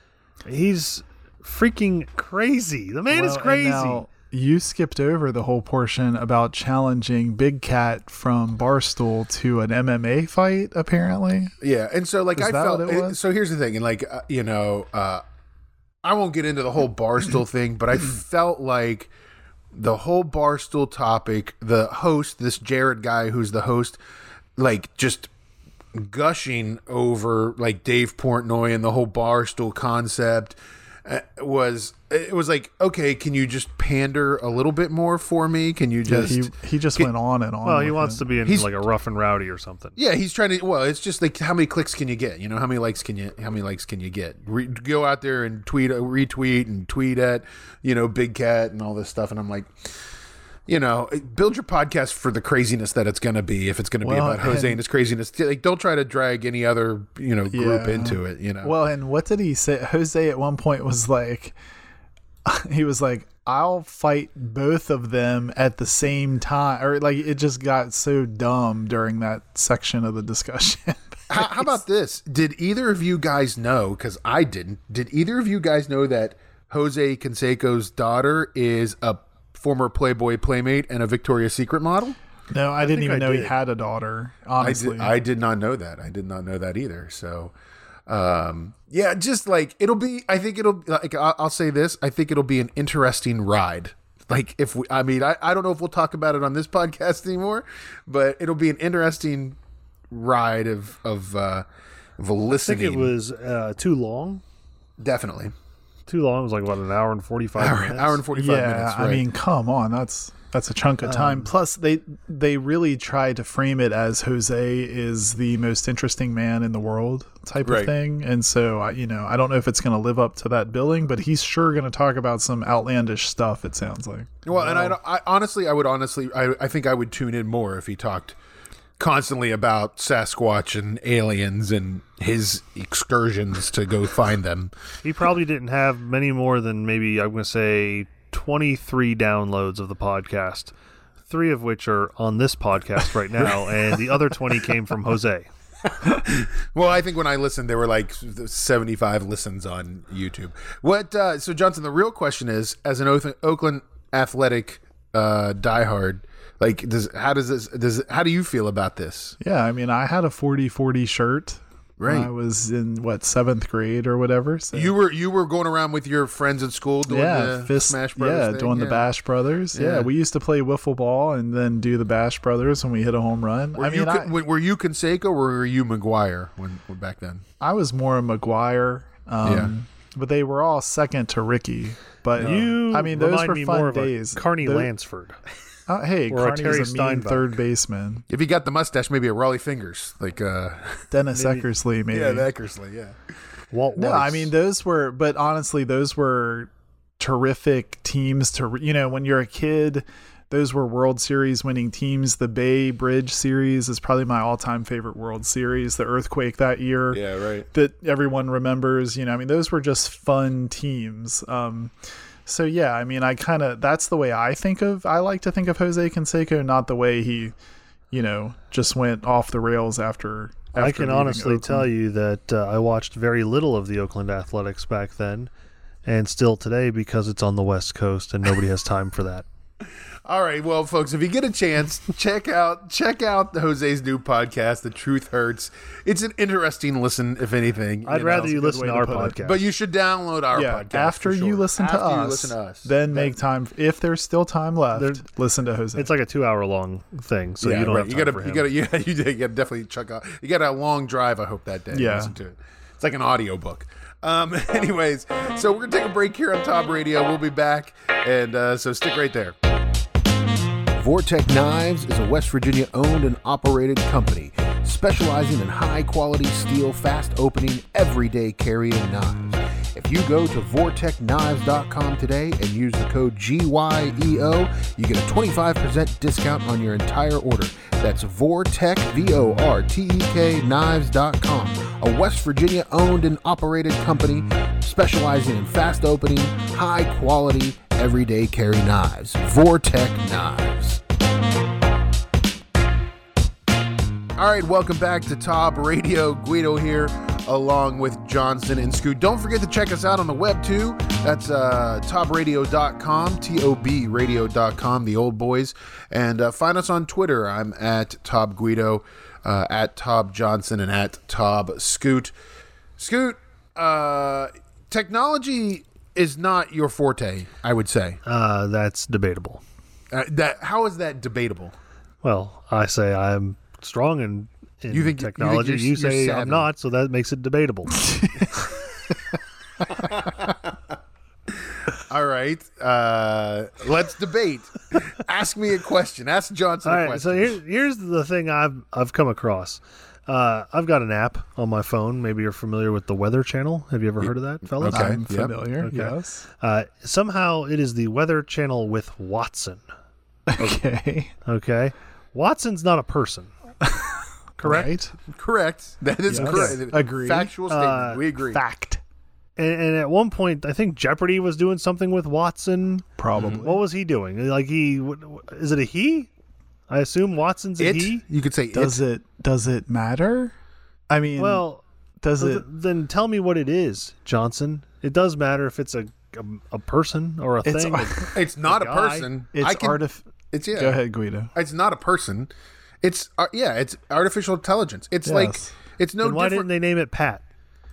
Speaker 4: he's freaking crazy. The man
Speaker 3: Well,
Speaker 4: is
Speaker 3: and
Speaker 4: crazy.
Speaker 3: now you skipped over the whole portion about challenging Big Cat from Barstool to an M M A fight, apparently.
Speaker 2: yeah. And so, like,
Speaker 3: Is
Speaker 2: I
Speaker 3: that
Speaker 2: felt,
Speaker 3: what it was?
Speaker 2: so here's the thing. And, like, uh, you know, uh, I won't get into the whole Barstool thing, but I felt like the whole Barstool topic, the host, this Jared guy who's the host, like, just gushing over like Dave Portnoy and the whole Barstool concept uh, was it was like, okay, can you just pander a little bit more for me? Can you
Speaker 3: Yeah,
Speaker 2: just
Speaker 3: he he just
Speaker 2: Can-
Speaker 3: went on and on.
Speaker 4: well, he
Speaker 3: with
Speaker 4: wants
Speaker 3: it.
Speaker 4: to be in
Speaker 2: He's-
Speaker 4: like a rough and rowdy or something.
Speaker 2: yeah, he's trying to. Well, it's just like how many clicks can you get? You know, how many likes can you? How many likes can you get? Re, go out there and tweet, retweet, and tweet at, you know, Big Cat and all this stuff. And I'm like, you know, build your podcast for the craziness that it's going to be. If it's going to be
Speaker 3: Well,
Speaker 2: about Jose
Speaker 3: and-
Speaker 2: and his craziness, like, don't try to drag any other, you know, group
Speaker 3: Yeah.
Speaker 2: into it. You know,
Speaker 3: Well, and what did he say? Jose at one point was like, he was like, I'll fight both of them at the same time. Or like, it just got so dumb during that section of the discussion.
Speaker 2: how, how about this? Did either of you guys know? Because I didn't. Did either of you guys know that Jose Canseco's daughter is a former Playboy Playmate and a Victoria's Secret model?
Speaker 3: No, I, didn't
Speaker 4: think
Speaker 3: even
Speaker 4: I
Speaker 3: know he
Speaker 4: did.
Speaker 3: had a daughter,
Speaker 2: I
Speaker 3: honestly.
Speaker 2: did, I did not know that. I did not know that either. So, Um, yeah, just like it'll be. I think it'll like. I'll, I'll say this. I think it'll be an interesting ride. Like if we, I mean, I, I don't know if we'll talk about it on this podcast anymore, but it'll be an interesting ride of of uh, of
Speaker 4: I
Speaker 2: listening.
Speaker 4: think it was uh, too long.
Speaker 2: Definitely
Speaker 4: Too long. It was like about an hour and forty-five
Speaker 2: hour,
Speaker 4: minutes.
Speaker 2: hour and forty five
Speaker 3: yeah,
Speaker 2: minutes. Right?
Speaker 3: I mean, come on, that's that's a chunk of time. Plus, they they really tried to frame it as Jose is the most interesting man in the world type
Speaker 2: Right.
Speaker 3: of thing, and so I, you know, I don't know if it's going to live up to that billing, but he's sure going to talk about some outlandish stuff. It sounds like.
Speaker 2: well, and I, don't- I honestly, I would honestly, I, I think I would tune in more if he talked constantly about Sasquatch and aliens and his excursions to go find them.
Speaker 4: He probably didn't have many more than maybe I'm going to say twenty-three downloads of the podcast, three of which are on this podcast right now, and the other twenty came from Jose.
Speaker 2: Well, I think when I listened, there were like seventy-five listens on YouTube. What? Uh, so, Johnson, the real question is, as an Oath- Oakland Athletic uh, diehard, like, does how does this? Does how do you feel about this?
Speaker 3: Yeah, I mean, I had a forty forty shirt.
Speaker 2: Right.
Speaker 3: I was in what seventh grade or whatever. So.
Speaker 2: You were you were going around with your friends at school doing
Speaker 3: yeah,
Speaker 2: the
Speaker 3: fist,
Speaker 2: Smash Brothers
Speaker 3: yeah,
Speaker 2: thing?
Speaker 3: doing the
Speaker 2: Yeah.
Speaker 3: Bash Brothers. Yeah.
Speaker 2: Yeah.
Speaker 3: we used to play wiffle ball and then do the Bash Brothers when we hit a home run.
Speaker 2: Were
Speaker 3: I
Speaker 2: you
Speaker 3: mean,
Speaker 2: Con-
Speaker 3: I,
Speaker 2: were you Conseco or were you McGuire when, when back then?
Speaker 3: I was more a McGuire, um,
Speaker 2: Yeah.
Speaker 3: but they were all second to Ricky. But
Speaker 4: You
Speaker 3: I mean, those
Speaker 4: remind
Speaker 3: were
Speaker 4: me
Speaker 3: fun
Speaker 4: more of
Speaker 3: days.
Speaker 4: a Carney
Speaker 3: Tho-
Speaker 4: Lansford.
Speaker 3: Uh, hey,
Speaker 4: or a
Speaker 3: Carney
Speaker 4: Terry
Speaker 3: was a mean
Speaker 4: Steinbach.
Speaker 3: third baseman.
Speaker 2: If he got the mustache, maybe a Raleigh Fingers, like uh,
Speaker 3: Dennis Eckersley, maybe.
Speaker 2: yeah, the Eckersley, yeah.
Speaker 4: Walt
Speaker 3: No,
Speaker 4: Weiss.
Speaker 3: I mean those were, but honestly, those were terrific teams to, you know, when you're a kid, those were World Series winning teams. The Bay Bridge series is probably my all-time favorite World Series. The earthquake that year,
Speaker 2: Yeah, right.
Speaker 3: that everyone remembers. You know, I mean, those were just fun teams. Um, so yeah, I mean, I kind of that's the way I think of. I like to think of Jose Canseco, not the way he, you know, just went off the rails after. after
Speaker 4: I can
Speaker 3: leaving
Speaker 4: honestly
Speaker 3: Oakland.
Speaker 4: tell you that uh, I watched very little of the Oakland Athletics back then, and still today because it's on the West Coast and nobody has time for that.
Speaker 2: All right, well, folks, if you get a chance, check out check out Jose's new podcast, The Truth Hurts. It's an interesting listen, if anything.
Speaker 4: I'd
Speaker 2: you
Speaker 4: rather
Speaker 2: know.
Speaker 4: you
Speaker 3: good
Speaker 4: listen
Speaker 3: way
Speaker 4: to
Speaker 3: to
Speaker 4: our
Speaker 3: put it.
Speaker 4: podcast.
Speaker 2: But you should download our
Speaker 3: Yeah,
Speaker 2: podcast
Speaker 3: after
Speaker 2: for
Speaker 3: you
Speaker 2: sure.
Speaker 3: listen to
Speaker 2: After you
Speaker 3: us,
Speaker 2: listen to us,
Speaker 3: then
Speaker 2: That-
Speaker 3: make time. If there's still time left,
Speaker 4: There-
Speaker 3: listen to Jose.
Speaker 4: It's like a two-hour-long thing, so
Speaker 2: yeah,
Speaker 4: you don't
Speaker 2: right.
Speaker 4: have
Speaker 2: You
Speaker 4: time
Speaker 2: gotta,
Speaker 4: for
Speaker 2: you
Speaker 4: him.
Speaker 2: gotta, yeah, you, you gotta definitely check out. You got a long drive, I hope, that day.
Speaker 3: Yeah.
Speaker 2: Listen to it. It's like an audiobook. Um, anyways, so we're gonna take a break here on Top Radio. We'll be back, and uh, so stick right there. Vortec Knives is a West Virginia owned and operated company specializing in high quality steel, fast opening, everyday carrying knives. If you go to vortec knives dot com today and use the code G Y E O, you get a twenty-five percent discount on your entire order. That's Vortec, V O R T E K, knives dot com, a West Virginia owned and operated company specializing in fast opening, high quality, everyday carry knives. Vortec Knives. All right, welcome back to Top Radio. Guido here, along with Johnson and Scoot. Don't forget to check us out on the web, too. That's uh, top radio dot com, T O B radio dot com, the old boys. And uh, find us on Twitter. I'm at Tob Guido, uh, at Tob Johnson, and at Tob Scoot. Scoot, uh, technology is not your forte, I would say.
Speaker 4: Uh, that's debatable.
Speaker 2: Uh, that How is that debatable?
Speaker 4: Well, I say I'm strong in, in
Speaker 2: You think- you think
Speaker 4: technology.
Speaker 2: you're-
Speaker 4: You,
Speaker 2: you're
Speaker 4: say
Speaker 2: savvy.
Speaker 4: I'm not, so that makes it debatable.
Speaker 2: All right, uh, let's debate. Ask me a question. Ask Johnson
Speaker 4: All
Speaker 2: a
Speaker 4: right,
Speaker 2: question.
Speaker 4: so here, here's the thing I've I've come across. Uh, I've got an app on my phone. Maybe you're familiar with the Weather Channel. Have you ever heard of that, fellas?
Speaker 2: Okay.
Speaker 3: I'm
Speaker 2: Yep.
Speaker 3: familiar.
Speaker 4: Okay.
Speaker 3: Yes.
Speaker 4: Uh, somehow it is the Weather Channel with Watson.
Speaker 3: Okay.
Speaker 4: Okay, Watson's not a person.
Speaker 3: Correct.
Speaker 2: Correct. That is
Speaker 3: Yes.
Speaker 2: correct.
Speaker 3: Agreed.
Speaker 2: Factual statement.
Speaker 4: Uh,
Speaker 2: we agree.
Speaker 3: Fact.
Speaker 4: And, and at one point, I think Jeopardy was doing something with Watson.
Speaker 3: Probably.
Speaker 4: What was he doing? Like he what- is it a he? I assume Watson's a
Speaker 2: It.
Speaker 4: he.
Speaker 2: You could say
Speaker 3: Does
Speaker 2: it.
Speaker 3: it does it matter? I mean,
Speaker 4: Well,
Speaker 3: does
Speaker 4: th-
Speaker 3: it?
Speaker 4: then tell me what it is, Johnson. It does matter if it's a a, a person or a
Speaker 3: It's
Speaker 4: thing.
Speaker 3: ar-
Speaker 2: It's not a
Speaker 4: guy.
Speaker 2: person.
Speaker 3: It's
Speaker 2: I can,
Speaker 3: artif-
Speaker 2: It's yeah.
Speaker 3: Go ahead, Guido.
Speaker 2: It's not a person. It's uh, yeah. It's artificial intelligence. It's like
Speaker 3: Yes.
Speaker 2: it's no
Speaker 4: then why
Speaker 2: different.
Speaker 4: didn't they name it Pat?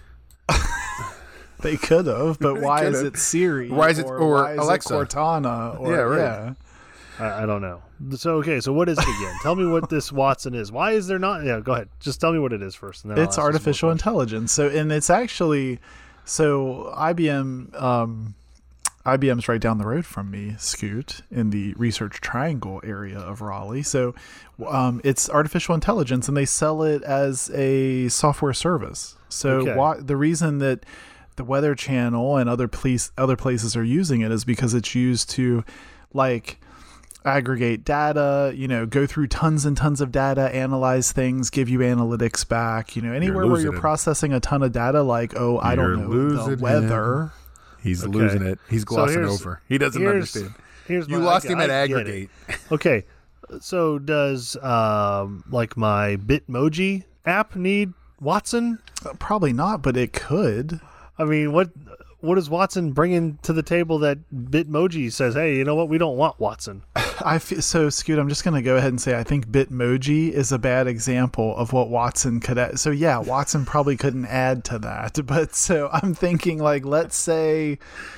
Speaker 3: They could have, but why is
Speaker 2: could've.
Speaker 3: it Siri?
Speaker 2: Why is it- or
Speaker 3: why is
Speaker 2: Alexa?
Speaker 3: it Cortana? Or,
Speaker 2: Yeah, right.
Speaker 3: yeah.
Speaker 4: I, I don't know. So okay, so what is it again? Tell me what this Watson is. Why is there not? Yeah, go ahead. Just tell me what it is first. And then I'll
Speaker 3: It's
Speaker 4: ask you some more
Speaker 3: artificial
Speaker 4: questions.
Speaker 3: intelligence. So, and it's actually, so I B M, um, I B M's right down the road from me, Scoot, in the Research Triangle area of Raleigh. So, um, it's artificial intelligence, and they sell it as a software service. So,
Speaker 4: Okay.
Speaker 3: why, the reason that the Weather Channel and other police, other places are using it is because it's used to, like, aggregate data, you know, go through tons and tons of data, analyze things, give you analytics back, you know, anywhere where
Speaker 2: losing
Speaker 3: you're
Speaker 2: it.
Speaker 3: processing a ton of data, like, oh, I
Speaker 2: You're
Speaker 3: don't know,
Speaker 2: losing
Speaker 3: the weather.
Speaker 2: He's
Speaker 4: Okay.
Speaker 2: losing it. He's glossing
Speaker 4: here's-
Speaker 2: over. He doesn't
Speaker 4: here's-
Speaker 2: understand.
Speaker 4: Here's
Speaker 2: You
Speaker 4: my-
Speaker 2: lost
Speaker 4: I-
Speaker 2: him at
Speaker 4: I get it.
Speaker 2: aggregate.
Speaker 4: Okay, so does um like my Bitmoji app need Watson?
Speaker 3: Probably not, but it could.
Speaker 4: I mean, what what is Watson bringing to the table that Bitmoji says, hey, you know what, we don't want Watson?
Speaker 3: I feel, so, Scoot, I'm just going to go ahead and say I think Bitmoji is a bad example of what Watson could add. So, yeah, Watson probably couldn't add to that. But so I'm thinking, like, let's say,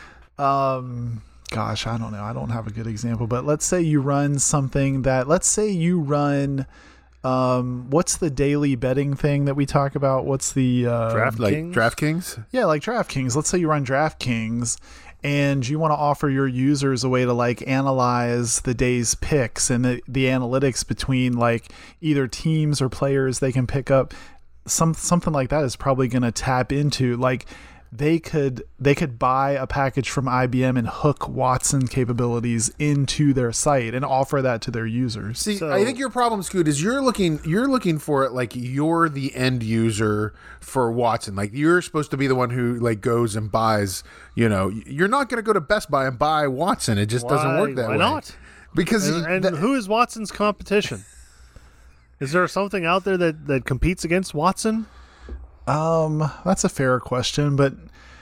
Speaker 3: um, gosh, I don't know. I don't have a good example. But let's say you run something that, let's say you run, um, what's the daily betting thing that we talk about? What's the uh,
Speaker 4: Draft
Speaker 2: Like
Speaker 4: Kings?
Speaker 2: DraftKings?
Speaker 3: Yeah, like DraftKings. Let's say you run DraftKings and you want to offer your users a way to like analyze the day's picks and the, the analytics between like either teams or players they can pick up. Some something like that is probably going to tap into like they could they could buy a package from I B M and hook Watson capabilities into their site and offer that to their users.
Speaker 2: See,
Speaker 4: So-
Speaker 2: I think your problem, Scoot, is you're looking you're looking for it like you're the end user for Watson. Like you're supposed to be the one who like goes and buys. You know, you're not going to go to Best Buy and buy Watson. It just doesn't
Speaker 4: Why-
Speaker 2: work that
Speaker 4: why
Speaker 2: way.
Speaker 4: not?
Speaker 2: Because
Speaker 4: And, and
Speaker 2: that-
Speaker 4: who is Watson's competition? Is there something out there that, that competes against Watson?
Speaker 3: Um, that's a fair question, but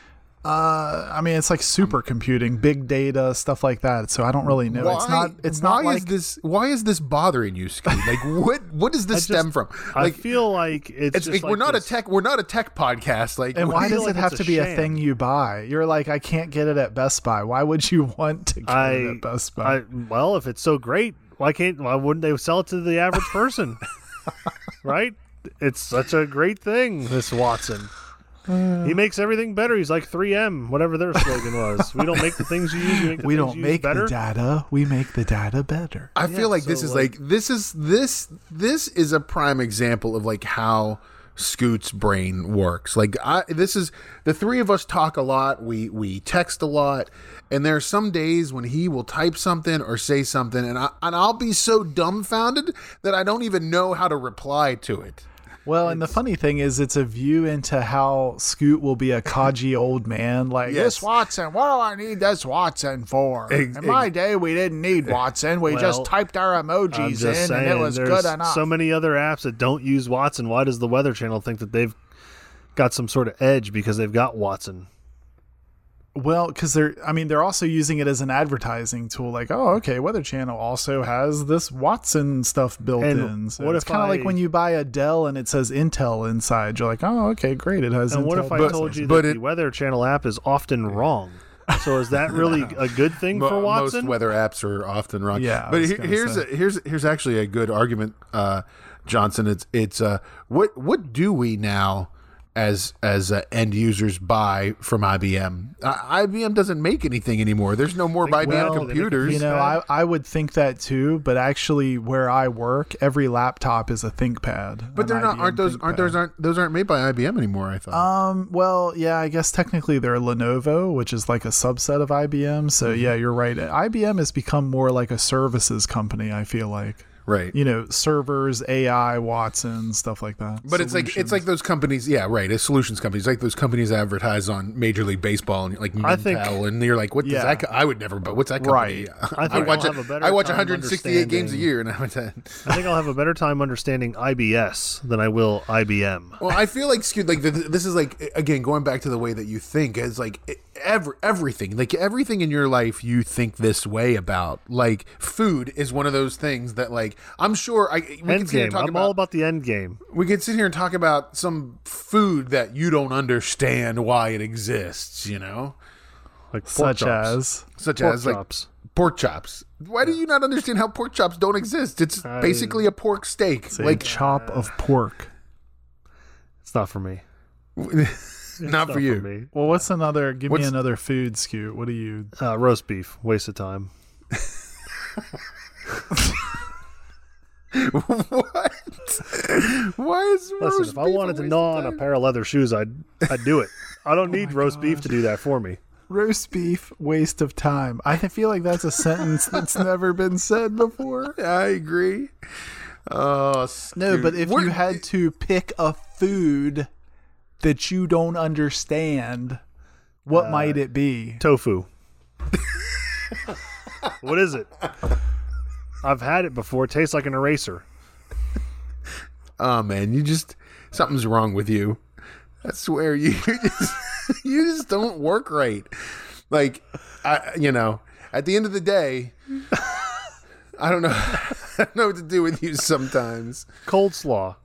Speaker 3: uh, I mean, it's like supercomputing, big data, stuff like that. So I don't really know.
Speaker 2: why,
Speaker 3: it's not. It's
Speaker 2: why
Speaker 3: not like
Speaker 2: is this? Why is this bothering you, Scoot? Like what? What does this
Speaker 4: I just-
Speaker 2: stem from?
Speaker 4: I
Speaker 2: Like
Speaker 4: feel like it's,
Speaker 2: it's
Speaker 4: just
Speaker 2: like,
Speaker 4: like
Speaker 2: we're not
Speaker 4: this-
Speaker 2: a tech. We're not a tech podcast. Like
Speaker 3: And why
Speaker 4: feel
Speaker 3: does
Speaker 4: like
Speaker 3: it have
Speaker 4: it's
Speaker 3: to
Speaker 4: a
Speaker 3: be a
Speaker 4: sham.
Speaker 3: thing you buy? You're like, I can't get it at Best Buy. Why would you want to get
Speaker 4: I,
Speaker 3: it at Best Buy?
Speaker 4: I well, if it's so great, why can't why wouldn't they sell it to the average person? Right? It's such a great thing, this Watson. He makes everything better. He's like three M, whatever their slogan was. We don't make the things you use. We, make the
Speaker 3: we
Speaker 4: things
Speaker 3: don't
Speaker 4: you use
Speaker 3: make
Speaker 4: better.
Speaker 3: the data. We make the data better.
Speaker 2: I feel like
Speaker 4: so,
Speaker 2: this is
Speaker 4: like-
Speaker 2: like this is this this is a prime example of like how Scoot's brain works. Like I this is the three of us talk a lot, we we text a lot, and there are some days when he will type something or say something and I and I'll be so dumbfounded that I don't even know how to reply to it.
Speaker 3: Well, and the funny thing is, it's a view into how Scoot will be a codgy old man. Like,
Speaker 2: Yes.
Speaker 3: this Watson, what do I need this Watson for?
Speaker 2: Ex-
Speaker 3: in my
Speaker 2: ex-
Speaker 3: day, we didn't need Watson. We
Speaker 4: Well,
Speaker 3: just typed our
Speaker 4: I'm
Speaker 3: emojis
Speaker 4: just
Speaker 3: in,
Speaker 4: saying,
Speaker 3: and it was
Speaker 4: there's
Speaker 3: good enough.
Speaker 4: so many other apps that don't use Watson. Why does the Weather Channel think that they've got some sort of edge because they've got Watson?
Speaker 3: Well, because they're, I mean, they're also using it as an advertising tool. Like, oh, okay, Weather Channel also has this Watson stuff built
Speaker 4: And
Speaker 3: in. So
Speaker 4: what
Speaker 3: it's
Speaker 4: if
Speaker 3: kind of
Speaker 4: I-
Speaker 3: like when you buy a Dell and it says Intel inside. You're like, oh, okay, great, it has
Speaker 4: And
Speaker 3: Intel.
Speaker 4: what if I
Speaker 3: processors.
Speaker 4: told you
Speaker 2: but
Speaker 4: that
Speaker 2: it-
Speaker 4: the Weather Channel app is often wrong? So is that really a good thing
Speaker 2: Mo-
Speaker 4: for Watson?
Speaker 2: Most weather apps are often wrong.
Speaker 3: Yeah, I
Speaker 2: but
Speaker 3: was
Speaker 2: he-
Speaker 3: gonna
Speaker 2: here's
Speaker 3: say.
Speaker 2: a, here's here's actually a good argument, uh, Johnson. It's it's uh, what what do we now as as uh, end users buy from I B M? Uh, I B M doesn't make anything anymore. There's no more I B M
Speaker 3: well,
Speaker 2: computers.
Speaker 3: You know, I, I would think that too, but actually, where I work, every laptop is a ThinkPad.
Speaker 2: but
Speaker 3: an
Speaker 2: they're not.
Speaker 3: I B M
Speaker 2: Aren't those? Aren't
Speaker 3: ThinkPad.
Speaker 2: those? Aren't those? Aren't made by I B M anymore? I thought.
Speaker 3: Um. Well, yeah. I guess technically they're Lenovo, which is like a subset of I B M. So
Speaker 2: Mm-hmm.
Speaker 3: yeah, you're right. I B M has become more like a services company. I feel like,
Speaker 2: right.
Speaker 3: you know, servers, A I, Watson, stuff like that.
Speaker 2: But it's like it's
Speaker 3: Solutions.
Speaker 2: like those companies, yeah, right. It's solutions companies, like those companies that advertise on Major League Baseball and like
Speaker 4: I think-
Speaker 2: Mintel, and you're like, what does
Speaker 3: Yeah.
Speaker 2: that? Co- I would never, but what's that company?
Speaker 3: Right.
Speaker 4: I think
Speaker 2: watch
Speaker 4: I'll
Speaker 2: it-
Speaker 4: have a better
Speaker 2: I watch
Speaker 4: time
Speaker 2: one hundred sixty-eight games a
Speaker 4: understanding-
Speaker 2: year, and I would.
Speaker 4: I think I'll have a better time understanding I B S than I will I B M.
Speaker 2: Well, I feel like Scoot, like th- this is like again going back to the way that you think. Is like every, everything, like everything in your life you think this way about. Like food is one of those things that, like, I'm sure I we can
Speaker 4: End
Speaker 2: sit here
Speaker 4: game.
Speaker 2: and talk
Speaker 4: I'm
Speaker 2: about,
Speaker 4: all about the end game.
Speaker 2: we could sit here and talk about some food that you don't understand why it exists, you know?
Speaker 4: Like pork
Speaker 3: Such
Speaker 4: chops.
Speaker 3: as
Speaker 2: Such
Speaker 4: Pork
Speaker 2: as like
Speaker 4: chops.
Speaker 2: pork chops. Why do you not understand how pork chops don't exist? It's
Speaker 4: I-
Speaker 2: basically a pork steak.
Speaker 3: a
Speaker 2: Like
Speaker 3: chop of pork.
Speaker 4: It's not for me.
Speaker 2: not for
Speaker 4: Not
Speaker 2: you.
Speaker 4: me.
Speaker 3: Well, what's another? Give
Speaker 2: What's-
Speaker 3: me another food, Scoot. What do you?
Speaker 4: Uh, roast beef. Waste of time.
Speaker 2: What? Why is
Speaker 4: Listen,
Speaker 2: roast
Speaker 4: if I
Speaker 2: beef
Speaker 4: wanted to
Speaker 2: waste
Speaker 4: gnaw
Speaker 2: of
Speaker 4: on a
Speaker 2: time?
Speaker 4: pair of leather shoes, I'd I'd do it. I don't need
Speaker 3: my
Speaker 4: roast beef
Speaker 3: God.
Speaker 4: to do that for me.
Speaker 3: Roast beef, waste of time. I feel like that's a sentence that's never been said before.
Speaker 2: I agree. Oh
Speaker 3: No, but if
Speaker 2: We're-
Speaker 3: you had to pick a food that you don't understand, what might it be?
Speaker 4: Tofu. What is it? I've had it before. It tastes like an eraser.
Speaker 2: Oh man, you just something's wrong with you. I swear you just you just don't work right. Like I you know, at the end of the day, I don't know I don't know what to do with you sometimes.
Speaker 4: Cold slaw.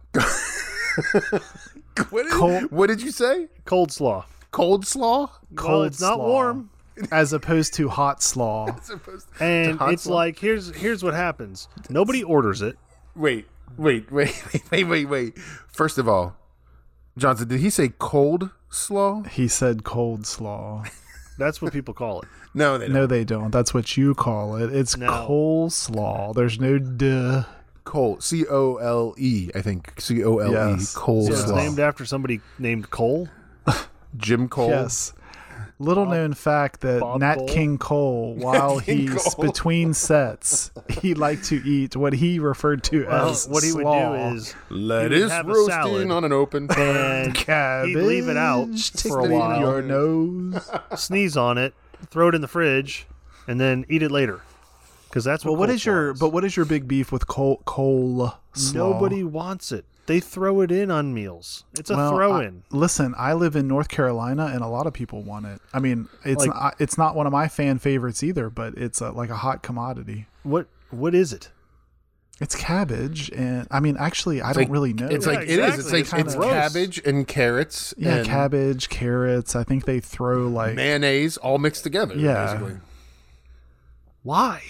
Speaker 2: What did,
Speaker 3: Cold-
Speaker 2: what did you say?
Speaker 4: Cold slaw.
Speaker 2: Cold slaw?
Speaker 4: Well, it's not
Speaker 3: slaw,
Speaker 4: warm.
Speaker 3: as opposed to hot slaw.
Speaker 2: Supposed
Speaker 4: And
Speaker 2: hot
Speaker 4: it's
Speaker 2: slaw?
Speaker 4: like here's here's what happens. Nobody orders it.
Speaker 2: Wait, wait, wait, wait, wait, wait, wait. First of all, Johnson, did he say cold slaw?
Speaker 3: He said cold slaw.
Speaker 4: That's what people call it.
Speaker 2: No, they don't.
Speaker 3: No, they don't. That's what you call it. It's
Speaker 4: No.
Speaker 3: coleslaw. There's no duh.
Speaker 2: Cole, C O L E, I think. C O L E,
Speaker 3: Yes.
Speaker 2: coleslaw.
Speaker 4: So it's named after somebody named Cole.
Speaker 2: Jim Cole.
Speaker 3: Yes. Little known fact that
Speaker 4: Bob
Speaker 3: Nat
Speaker 4: Cole?
Speaker 3: King Cole, while
Speaker 2: King
Speaker 3: he's
Speaker 2: Cole.
Speaker 3: between sets, he liked to eat what he referred to
Speaker 4: Well,
Speaker 3: as
Speaker 4: what he would
Speaker 3: slaw.
Speaker 4: do is
Speaker 2: Lettuce
Speaker 4: have a
Speaker 2: roasting
Speaker 4: salad.
Speaker 2: on an open pan.
Speaker 4: and
Speaker 3: Cabbage
Speaker 4: he'd leave it out for a
Speaker 3: sticking in
Speaker 4: while.
Speaker 3: your nose.
Speaker 4: sneeze on it, throw it in the fridge, and then eat it later. Because that's what.
Speaker 3: But what
Speaker 4: cold
Speaker 3: is your
Speaker 4: slaw is.
Speaker 3: but what is your big beef with cole coleslaw?
Speaker 4: Nobody wants it. They throw it in on meals. It's a
Speaker 3: Well,
Speaker 4: throw
Speaker 3: I-
Speaker 4: in.
Speaker 3: listen, I live in North Carolina, and a lot of people want it. I mean, it's
Speaker 4: Like-
Speaker 3: not, it's not one of my fan favorites either, but it's a, like a hot commodity.
Speaker 4: What What is it?
Speaker 3: It's cabbage, and I mean, actually, I
Speaker 2: It's
Speaker 3: don't
Speaker 2: like-
Speaker 3: really know.
Speaker 2: It's
Speaker 4: Yeah,
Speaker 2: like it is. It's
Speaker 4: exactly.
Speaker 2: like
Speaker 3: It's
Speaker 2: it's
Speaker 3: kinda-
Speaker 2: cabbage and carrots.
Speaker 3: yeah,
Speaker 2: and
Speaker 3: cabbage, carrots. I think they throw like
Speaker 2: mayonnaise all mixed together.
Speaker 3: Yeah.
Speaker 2: basically.
Speaker 4: Why?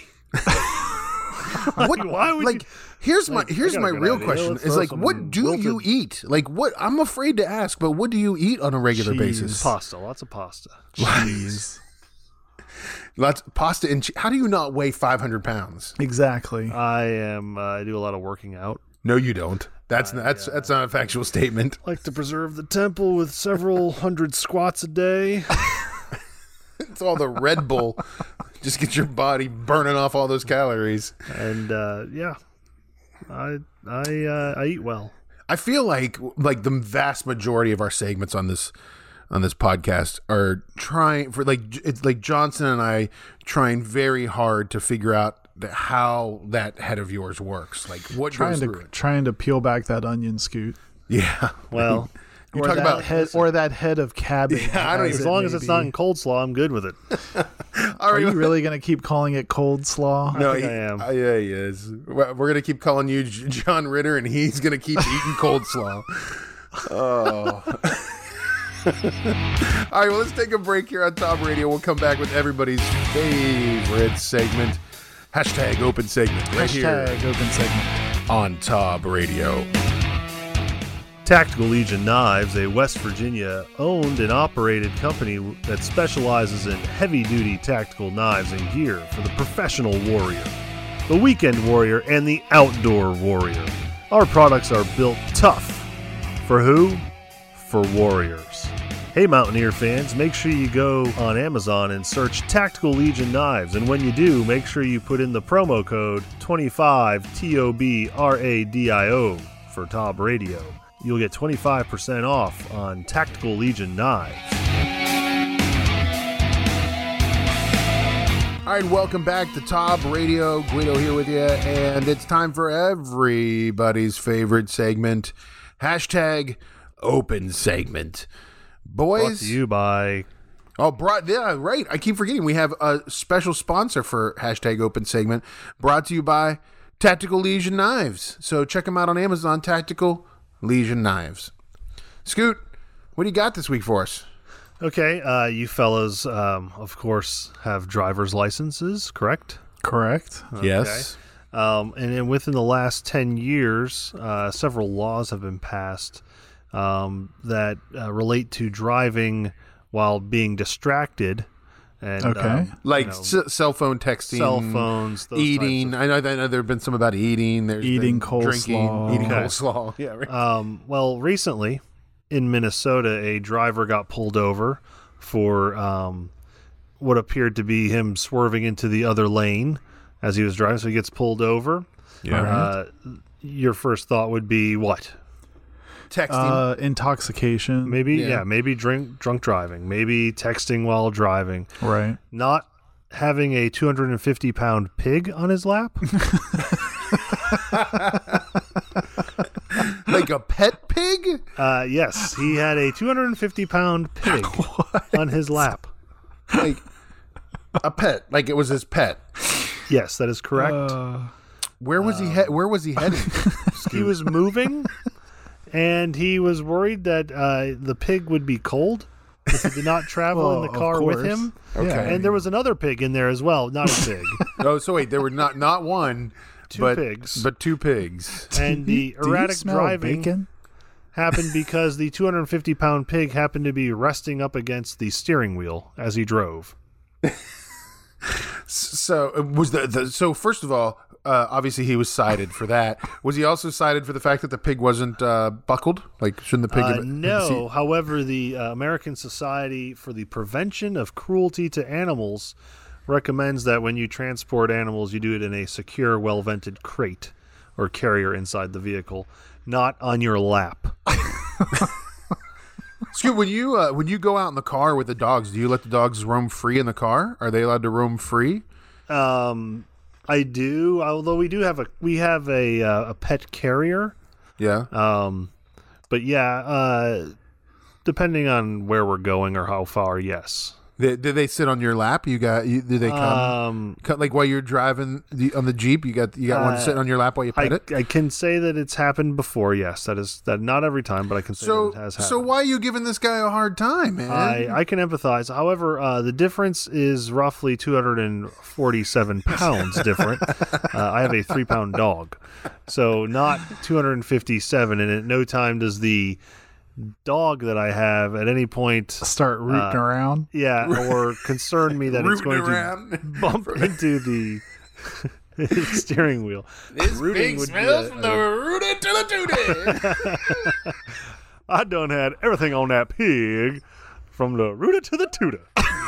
Speaker 2: What?
Speaker 4: Why would
Speaker 2: like?
Speaker 4: you-
Speaker 2: Here's my
Speaker 4: Like, I
Speaker 2: here's
Speaker 4: got a
Speaker 2: my
Speaker 4: good
Speaker 2: real
Speaker 4: idea.
Speaker 2: question:
Speaker 4: Let's
Speaker 2: is
Speaker 4: throw
Speaker 2: like,
Speaker 4: some
Speaker 2: what do
Speaker 4: wilted-
Speaker 2: you eat? Like, what? I'm afraid to ask, but what do you eat on a regular
Speaker 3: Cheese.
Speaker 2: basis?
Speaker 4: Pasta. Lots of pasta.
Speaker 3: cheese.
Speaker 2: Lots pasta and cheese. How do you not weigh five hundred pounds?
Speaker 3: Exactly.
Speaker 4: I am. Uh, I do a lot of working out.
Speaker 2: No, you don't. That's that's that's not a factual statement.
Speaker 4: Like to preserve the temple with several hundred squats a day.
Speaker 2: It's all the Red Bull. Just get your body burning off all those calories.
Speaker 4: And uh, yeah, I I uh, I eat well.
Speaker 2: I feel like like the vast majority of our segments on this on this podcast are trying for like it's like Johnson and I trying very hard to figure out the, how that head of yours works. Like what
Speaker 3: trying
Speaker 2: goes
Speaker 3: to
Speaker 2: through it.
Speaker 3: trying to peel back that onion, Scoot.
Speaker 2: Yeah.
Speaker 4: Well,
Speaker 2: You
Speaker 3: or
Speaker 2: talk
Speaker 3: that
Speaker 2: about
Speaker 3: head, or that head of cabbage.
Speaker 2: Yeah, I don't
Speaker 3: as
Speaker 4: as
Speaker 2: even-
Speaker 3: it
Speaker 4: long
Speaker 3: may
Speaker 4: as it's
Speaker 3: be.
Speaker 4: not in cold slaw, I'm good with it.
Speaker 2: all
Speaker 3: Are
Speaker 2: right.
Speaker 3: you really going to keep calling it cold slaw?
Speaker 2: No,
Speaker 4: think
Speaker 2: he-
Speaker 4: I am.
Speaker 2: uh, yeah, he is. We're we're gonna keep calling you J- John Ritter, and he's gonna keep eating cold slaw. Oh. All right, well, let's take a break here on Top Radio. We'll come back with everybody's favorite segment, hashtag open segment, right
Speaker 3: Hashtag
Speaker 2: here
Speaker 3: open segment.
Speaker 2: on Top Radio.
Speaker 4: Tactical Legion Knives, a West Virginia owned and operated company that specializes in heavy duty tactical knives and gear for the professional warrior, the weekend warrior, and the outdoor warrior. Our products are built tough. For who? For warriors. Hey Mountaineer fans, make sure you go on Amazon and search Tactical Legion Knives, and when you do, make sure you put in the promo code twenty-five T O B R A D I O for Top Radio. You'll get twenty-five percent off on Tactical Legion Knives.
Speaker 2: All right, welcome back to Top Radio. Guido here with you, and it's time for everybody's favorite segment, hashtag open segment.
Speaker 4: Brought
Speaker 2: Boys,
Speaker 4: to you by
Speaker 2: Oh, brought yeah, right. I keep forgetting we have a special sponsor for hashtag Open Segment, brought to you by Tactical Legion Knives. So check them out on Amazon. Tactical Legion Knives. Scoot, what do you got this week for us?
Speaker 4: Okay, uh, you fellas, um, of course, have driver's licenses, correct?
Speaker 3: Correct.
Speaker 2: Yes.
Speaker 4: Um, and then within the last ten years, uh, several laws have been passed um, that uh, relate to driving while being distracted. And,
Speaker 3: Okay.
Speaker 4: um,
Speaker 2: Like
Speaker 4: you know,
Speaker 2: s- cell phone texting,
Speaker 4: cell phones, those
Speaker 2: eating.
Speaker 4: types
Speaker 2: I know, I know there have been some about eating. There's
Speaker 3: Eating
Speaker 2: been drinking,
Speaker 3: coleslaw.
Speaker 2: eating
Speaker 4: Okay.
Speaker 2: coleslaw. Yeah, right.
Speaker 4: Um, well, recently in Minnesota, a driver got pulled over for um, what appeared to be him swerving into the other lane as he was driving. So he gets pulled over.
Speaker 2: Yeah.
Speaker 4: Uh, your first thought would be what?
Speaker 2: Texting.
Speaker 3: Uh, intoxication.
Speaker 4: Maybe,
Speaker 2: Yeah.
Speaker 4: yeah. maybe drink, drunk driving, maybe texting while driving,
Speaker 3: Right.
Speaker 4: not having a two hundred fifty pound pig on his lap.
Speaker 2: Like a pet pig?
Speaker 4: Uh, yes, he had a two hundred fifty pound pig on his lap.
Speaker 2: Like a pet? Like it was his pet?
Speaker 4: Yes, that is correct.
Speaker 3: Uh,
Speaker 2: Where was he? He- where was he heading?
Speaker 4: He was moving, and he was worried that uh, the pig would be cold if he did not travel
Speaker 3: Well,
Speaker 4: in the
Speaker 3: of
Speaker 4: car with
Speaker 3: course.
Speaker 4: him.
Speaker 2: Okay.
Speaker 4: And there was another pig in there as well, not a pig.
Speaker 2: Oh, so wait, there were not not one,
Speaker 4: Two
Speaker 2: but
Speaker 4: pigs.
Speaker 2: but two pigs.
Speaker 4: And the
Speaker 3: do you
Speaker 4: erratic
Speaker 3: smell
Speaker 4: driving
Speaker 3: bacon?
Speaker 4: happened because the two hundred fifty pound pig happened to be resting up against the steering wheel as he drove.
Speaker 2: So uh, was the, the so first of all, uh, obviously he was cited for that. Was he also cited for the fact that the pig wasn't uh, buckled? Like shouldn't the pig?
Speaker 4: Uh,
Speaker 2: have,
Speaker 4: no, however, the uh, American Society for the Prevention of Cruelty to Animals recommends that when you transport animals, you do it in a secure, well-vented crate or carrier inside the vehicle, not on your lap.
Speaker 2: Scoot, when you uh, when you go out in the car with the dogs, do you let the dogs roam free in the car? Are they allowed to roam free?
Speaker 4: Um, I do, although we do have a we have a uh, a pet carrier.
Speaker 2: Yeah.
Speaker 4: Um, but yeah, uh, depending on where we're going or how far, yes.
Speaker 2: They, did they sit on your lap? You got? You, did they come?
Speaker 4: Um,
Speaker 2: Cut like while you're driving the, on the Jeep, you got you got one
Speaker 4: Uh,
Speaker 2: sitting on your lap while you pet
Speaker 4: I,
Speaker 2: it.
Speaker 4: I can say that it's happened before. Yes, that is that not every time, but I can say
Speaker 2: So
Speaker 4: that it has happened.
Speaker 2: so why are you giving this guy a hard time, man?
Speaker 4: I, I can empathize. However, uh, the difference is roughly two hundred forty-seven pounds different. Uh, I have a three pound dog, so not two hundred fifty-seven. And at no time does the dog that I have at any point,
Speaker 3: Start rooting
Speaker 4: Uh,
Speaker 3: around.
Speaker 4: yeah, or concern me that it's
Speaker 2: Rooting
Speaker 4: going
Speaker 2: around.
Speaker 4: to bump into the steering wheel.
Speaker 2: This
Speaker 4: Rooting
Speaker 2: pig
Speaker 4: would be
Speaker 2: smells
Speaker 4: a-
Speaker 2: from the rooty to the tooty.
Speaker 4: I done had everything on that pig, from the rooter to the tutor.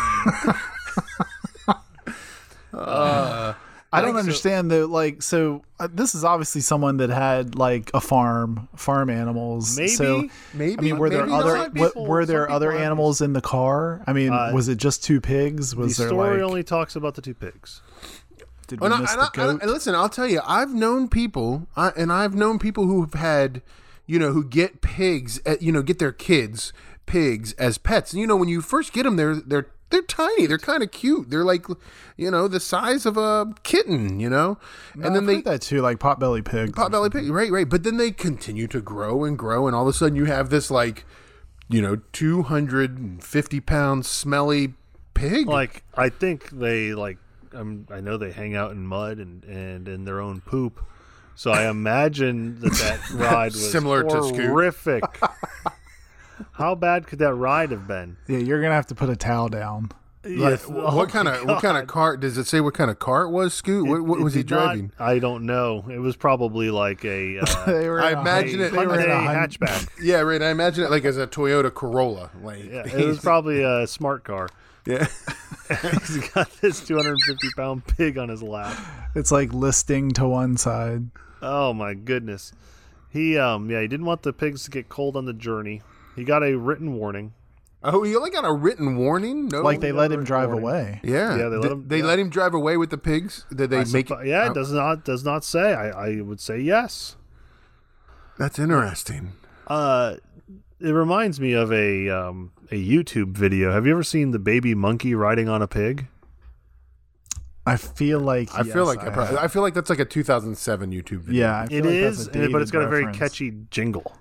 Speaker 3: I don't understand though. Like, so uh, this is obviously someone that had like a farm, farm animals.
Speaker 4: Maybe,
Speaker 3: So,
Speaker 2: Maybe.
Speaker 3: I mean, were there
Speaker 2: maybe
Speaker 3: other
Speaker 2: not.
Speaker 3: what,
Speaker 4: people-
Speaker 3: were there
Speaker 4: some
Speaker 3: other
Speaker 4: people have
Speaker 3: animals in the car? I mean,
Speaker 4: Uh,
Speaker 3: was it just two pigs? Was
Speaker 4: the
Speaker 3: there
Speaker 4: story
Speaker 3: like
Speaker 4: only talks about the two pigs.
Speaker 3: did
Speaker 2: Oh,
Speaker 3: we
Speaker 2: no,
Speaker 3: miss
Speaker 2: and
Speaker 3: the
Speaker 2: I- and I-
Speaker 3: goat?
Speaker 2: and listen, I'll tell you, I've known people, I, and I've known people who've had, you know, who get pigs, at, you know, get their kids pigs as pets. And you know, when you first get them, they're they're they're tiny. They're kind of cute. They're like, you know, the size of a kitten. You know,
Speaker 3: No,
Speaker 2: and then
Speaker 3: I've
Speaker 2: they
Speaker 3: heard that too, like potbelly pigs. or
Speaker 2: potbelly pig, right, right. But then they continue to grow and grow, and all of a sudden you have this like, you know, two hundred and fifty pound smelly pig.
Speaker 4: Like, I think they like. Um, I know they hang out in mud and and in their own poop. So I imagine that that ride was
Speaker 2: Similar to Scoot.
Speaker 4: horrific. How bad could that ride have been?
Speaker 3: Yeah, you're gonna have to put a towel down.
Speaker 2: Like,
Speaker 4: Yes.
Speaker 2: what
Speaker 4: Oh
Speaker 2: kind
Speaker 4: my
Speaker 2: of what kind of
Speaker 4: God.
Speaker 2: car does it say? What kind of car it was? Scoot. What, what
Speaker 4: It
Speaker 2: was he
Speaker 4: did not-
Speaker 2: driving?
Speaker 4: I don't know. It was probably like a uh,
Speaker 3: They were
Speaker 2: I
Speaker 3: in a
Speaker 2: imagine
Speaker 3: Hy-
Speaker 2: it-
Speaker 3: They were in a
Speaker 4: Hyundai
Speaker 3: Hy-
Speaker 4: hatchback.
Speaker 2: Yeah, right. I imagine it like as a Toyota Corolla. Like,
Speaker 4: Yeah, it was probably a smart car.
Speaker 2: yeah.
Speaker 4: He's got this two hundred fifty pound pig on his lap.
Speaker 3: It's like listing to one side.
Speaker 4: Oh my goodness. He um yeah, he didn't want the pigs to get cold on the journey. He got a written warning.
Speaker 2: Oh, he only got a written warning. No,
Speaker 3: Like they let him
Speaker 4: written
Speaker 3: drive
Speaker 4: warning.
Speaker 3: away.
Speaker 2: yeah,
Speaker 4: Yeah, they let
Speaker 2: Did
Speaker 4: him-
Speaker 2: They
Speaker 4: yeah.
Speaker 2: let him drive away with the pigs. Did they
Speaker 4: I
Speaker 2: make?
Speaker 4: suppo- yeah,
Speaker 2: oh,
Speaker 4: it does not does not say. I, I would say yes.
Speaker 2: That's interesting.
Speaker 4: Uh It reminds me of a um, a YouTube video. Have you ever seen the baby monkey riding on a pig?
Speaker 3: I feel like
Speaker 2: I feel
Speaker 3: yes,
Speaker 2: like I, probably, I feel like that's like a two thousand seven YouTube video.
Speaker 3: yeah, I feel
Speaker 4: It
Speaker 3: like
Speaker 4: is,
Speaker 3: that's a
Speaker 4: and- but it's got
Speaker 3: dated
Speaker 4: a very
Speaker 3: reference.
Speaker 4: catchy jingle.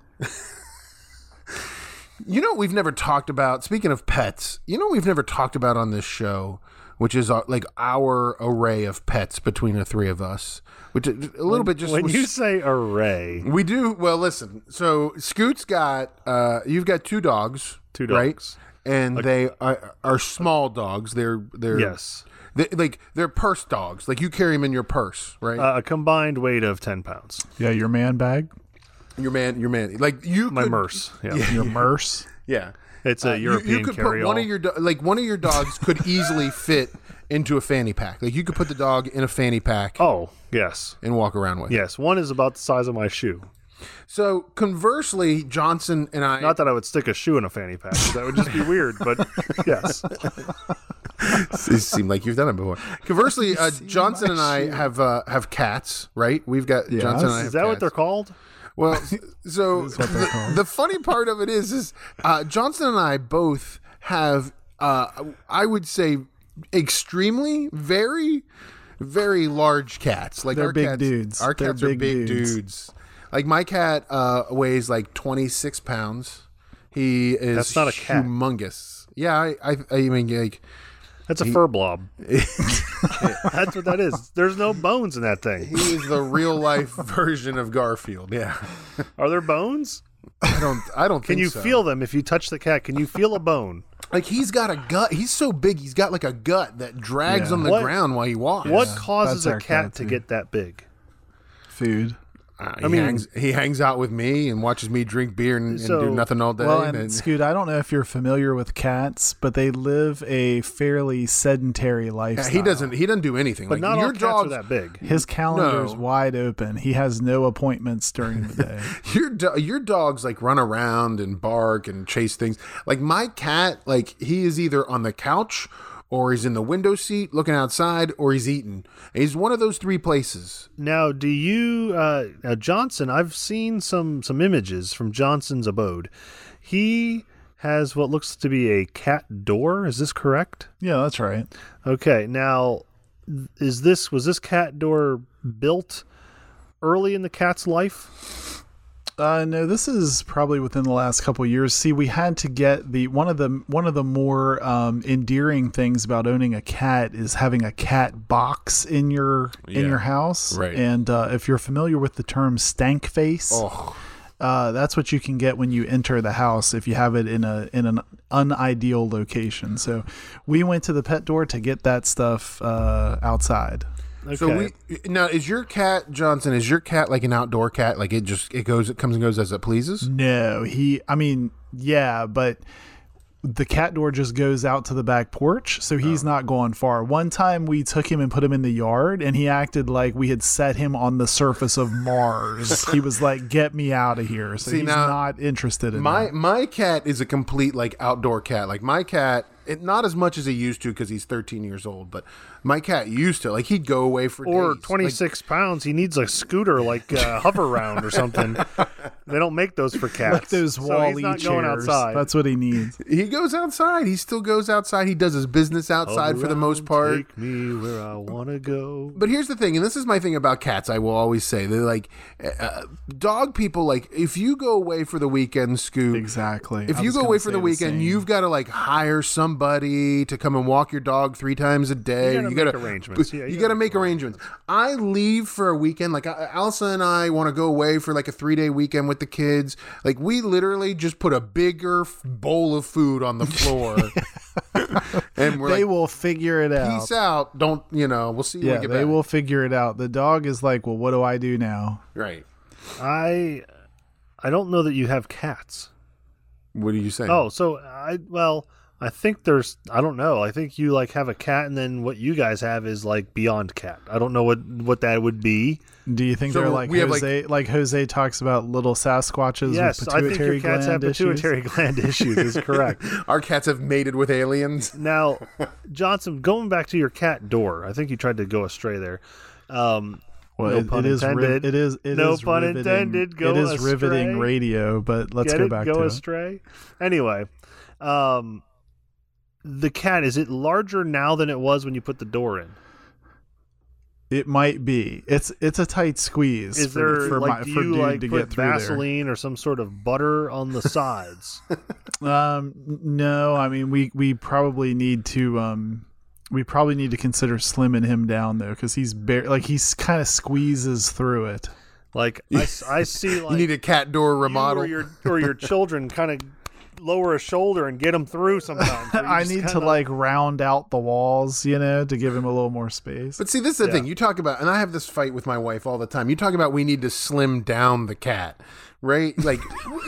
Speaker 2: You know what we've never talked about, speaking of pets, you know what we've never talked about on this show, which is uh, like our array of pets between the three of us, which is a little bit just
Speaker 4: When
Speaker 2: was-
Speaker 4: you say array,
Speaker 2: we do well. Listen, so Scoot's got uh, you've got two dogs,
Speaker 4: Two
Speaker 2: right?
Speaker 4: dogs.
Speaker 2: And they are, are small dogs. They're they're
Speaker 4: yes,
Speaker 2: they, like they're purse dogs. Like you carry them in your purse, right?
Speaker 4: uh, a combined weight of ten pounds.
Speaker 3: Yeah, your man bag,
Speaker 2: your man, your man. Like you,
Speaker 4: My
Speaker 2: could,
Speaker 4: merce. Yeah,
Speaker 3: your merce.
Speaker 2: Yeah,
Speaker 4: it's a
Speaker 2: Uh, you-
Speaker 4: European
Speaker 2: you, could
Speaker 4: carry
Speaker 2: put one of your do- like one of your dogs could easily fit into a fanny pack. Like you could put the dog in a fanny pack
Speaker 4: Oh, yes,
Speaker 2: and walk around with. it.
Speaker 4: yes. One is about the size of my shoe.
Speaker 2: So conversely, Johnson and I.
Speaker 4: Not that I would stick a shoe in a fanny pack. That would just be weird. But yes,
Speaker 2: It seemed like you've done it before. Conversely, uh, Johnson and I have uh, have cats, right? We've got
Speaker 3: Yes.
Speaker 2: Johnson and I have
Speaker 4: is that what
Speaker 2: cats.
Speaker 4: they're called?
Speaker 2: Well, so
Speaker 3: what they're
Speaker 2: the,
Speaker 3: called.
Speaker 2: the funny part of it is, is uh, Johnson and I both have, uh, I would say, extremely, very, very large cats. Like
Speaker 3: They're
Speaker 2: our
Speaker 3: big
Speaker 2: cats,
Speaker 3: dudes.
Speaker 2: Our
Speaker 3: They're
Speaker 2: cats are
Speaker 3: big
Speaker 2: big dudes.
Speaker 3: dudes.
Speaker 2: Like my cat uh, weighs like twenty-six pounds. He is
Speaker 4: That's not a cat.
Speaker 2: humongous. Yeah, I, I, I mean, like.
Speaker 4: That's a fur blob. That's what that is. There's no bones in that thing.
Speaker 2: He is the real life version of Garfield. Yeah,
Speaker 4: Are there bones?
Speaker 2: I don't. I don't
Speaker 4: Can
Speaker 2: think
Speaker 4: you
Speaker 2: so.
Speaker 4: feel them if you touch the cat? Can you feel a bone?
Speaker 2: like he's got a gut? He's so big. He's got like a gut that drags
Speaker 3: Yeah.
Speaker 2: on the
Speaker 4: What-
Speaker 2: ground while he walks.
Speaker 4: What causes
Speaker 3: that's
Speaker 4: a
Speaker 3: our
Speaker 4: cat
Speaker 3: cat,
Speaker 4: to
Speaker 3: too.
Speaker 4: get that big?
Speaker 3: Food.
Speaker 2: Uh, he
Speaker 4: I mean-
Speaker 2: hangs. He hangs out with me and watches me drink beer and, and
Speaker 4: So-
Speaker 2: do nothing all day.
Speaker 3: Well, and
Speaker 2: and-
Speaker 3: Scoot, I don't know if you're familiar with cats, but they live a fairly sedentary
Speaker 2: Yeah,
Speaker 3: lifestyle.
Speaker 2: he doesn't. He doesn't do anything.
Speaker 4: But
Speaker 2: like
Speaker 4: not
Speaker 2: your
Speaker 4: all cats
Speaker 2: dogs.
Speaker 4: are that big.
Speaker 3: His calendar's
Speaker 2: No.
Speaker 3: wide open. He has no appointments during the day.
Speaker 2: Your do- your dogs like run around and bark and chase things. Like my cat, like he is either on the couch or he's in the window seat looking outside or he's eating. He's one of those three places.
Speaker 4: Now, do you, uh, now Johnson? I've seen some some images from Johnson's abode. He has what looks to be a cat door. Is this correct?
Speaker 3: Yeah, that's right.
Speaker 4: Okay. Now, is this was this cat door built early in the cat's life?
Speaker 3: Uh, no, this is probably within the last couple of years. See, we had to get the one of the one of the more um, endearing things about owning a cat is having a cat box in your in
Speaker 2: Yeah.
Speaker 3: your house.
Speaker 2: Right.
Speaker 3: And uh, if you're familiar with the term stank face,
Speaker 2: Oh,
Speaker 3: uh, that's what you can get when you enter the house if you have it in a in an unideal location. So we went to the pet door to get that stuff uh, outside.
Speaker 4: Okay.
Speaker 2: so we now is your cat Johnson? Is your cat like an outdoor cat? Like it just it goes it comes and goes as it pleases?
Speaker 3: No, he, I mean, yeah, but the cat door just goes out to the back porch, so he's
Speaker 2: Oh.
Speaker 3: not going far. One time we took him and put him in the yard, and he acted like we had set him on the surface of Mars. He was like, "Get me out of here." So
Speaker 2: See,
Speaker 3: he's
Speaker 2: now,
Speaker 3: not interested in
Speaker 2: My
Speaker 3: that.
Speaker 2: my cat is a complete like outdoor cat. Like my cat, it, not as much as he used to because he's thirteen years old. But my cat used to like he'd go away for
Speaker 4: or
Speaker 2: days.
Speaker 4: twenty-six pounds, he needs a scooter like uh, hover round or something. They don't make those for cats.
Speaker 3: Like those
Speaker 4: so
Speaker 3: Wall-E
Speaker 4: he's not
Speaker 3: chairs.
Speaker 4: going outside.
Speaker 3: That's what he needs.
Speaker 2: Like, he goes outside. He still goes outside. He does his business outside for the most part.
Speaker 4: Take me where I want to go.
Speaker 2: But here's the thing, and this is my thing about cats. I will always say they're like uh, dog people. Like if you go away for the weekend, Scoop.
Speaker 3: Exactly.
Speaker 2: If
Speaker 3: I
Speaker 2: you
Speaker 3: was
Speaker 2: go
Speaker 3: gonna
Speaker 2: away for
Speaker 3: say
Speaker 2: the weekend,
Speaker 3: same.
Speaker 2: you've got to like hire somebody to come and walk your dog three times a day.
Speaker 4: You gotta make arrangements. Yeah,
Speaker 2: you,
Speaker 4: you
Speaker 2: got to
Speaker 4: gotta
Speaker 2: make arrangements. I leave for a weekend. Like uh, Allison and I want to go away for like a three day weekend with the kids. Like we literally just put a bigger f- bowl of food on the floor, and we're
Speaker 3: they
Speaker 2: like,
Speaker 3: will figure it out.
Speaker 2: "Peace out." Don't you know? We'll see you when
Speaker 3: Yeah,
Speaker 2: we get
Speaker 3: they
Speaker 2: back.
Speaker 3: will figure it out. The dog is like, well, what do I do now?
Speaker 2: Right.
Speaker 4: I I don't know that you have cats.
Speaker 2: What are you saying?
Speaker 4: Oh, so I well, I think there's I don't know. I think you like have a cat and then what you guys have is like beyond cat. I don't know what what that would be.
Speaker 3: Do you think
Speaker 2: So
Speaker 3: they're like
Speaker 2: we have, like-
Speaker 3: Jose? Like, Jose talks about little Sasquatches
Speaker 4: Yes,
Speaker 3: with
Speaker 4: I think
Speaker 3: pituitary
Speaker 4: your cats have
Speaker 3: gland issues?
Speaker 4: pituitary gland issues. Is correct.
Speaker 2: Our cats have mated with aliens.
Speaker 4: Now, Johnson, going back to your cat door, I think you tried to go astray there. Um,
Speaker 3: Well,
Speaker 4: No
Speaker 3: it,
Speaker 4: pun
Speaker 3: it is.
Speaker 4: intended.
Speaker 3: Riv- it is. It
Speaker 4: No
Speaker 3: is
Speaker 4: pun
Speaker 3: riveting,
Speaker 4: intended. Go
Speaker 3: It is
Speaker 4: astray.
Speaker 3: riveting radio. But let's
Speaker 4: Get
Speaker 3: go
Speaker 4: it?
Speaker 3: back
Speaker 4: Go
Speaker 3: to
Speaker 4: astray. Anyway, um, the cat, is it larger now than it was when you put the door in?
Speaker 3: it. It might be. It's it's a tight squeeze.
Speaker 4: Is
Speaker 3: for,
Speaker 4: there
Speaker 3: for
Speaker 4: like
Speaker 3: my,
Speaker 4: do
Speaker 3: for
Speaker 4: you
Speaker 3: dude
Speaker 4: like
Speaker 3: to
Speaker 4: put
Speaker 3: get through
Speaker 4: Vaseline or some sort of butter on the sides?
Speaker 3: there? Um, no. I mean, we we probably need to um. We probably need to consider slimming him down though, because he's bare, like he's kind of squeezes through it.
Speaker 4: Like I, s- I see like
Speaker 2: you need a cat door
Speaker 4: you
Speaker 2: remodel.
Speaker 4: or your or your children kind of lower a shoulder and get them through sometimes. where you
Speaker 3: I
Speaker 4: just
Speaker 3: need to
Speaker 4: kinda-
Speaker 3: like round out the walls, you know, to give him a little more space.
Speaker 2: But see, this is the
Speaker 4: Yeah.
Speaker 2: thing. You talk about, and I have this fight with my wife all the time. You talk about we need to slim down the cat, right? Like,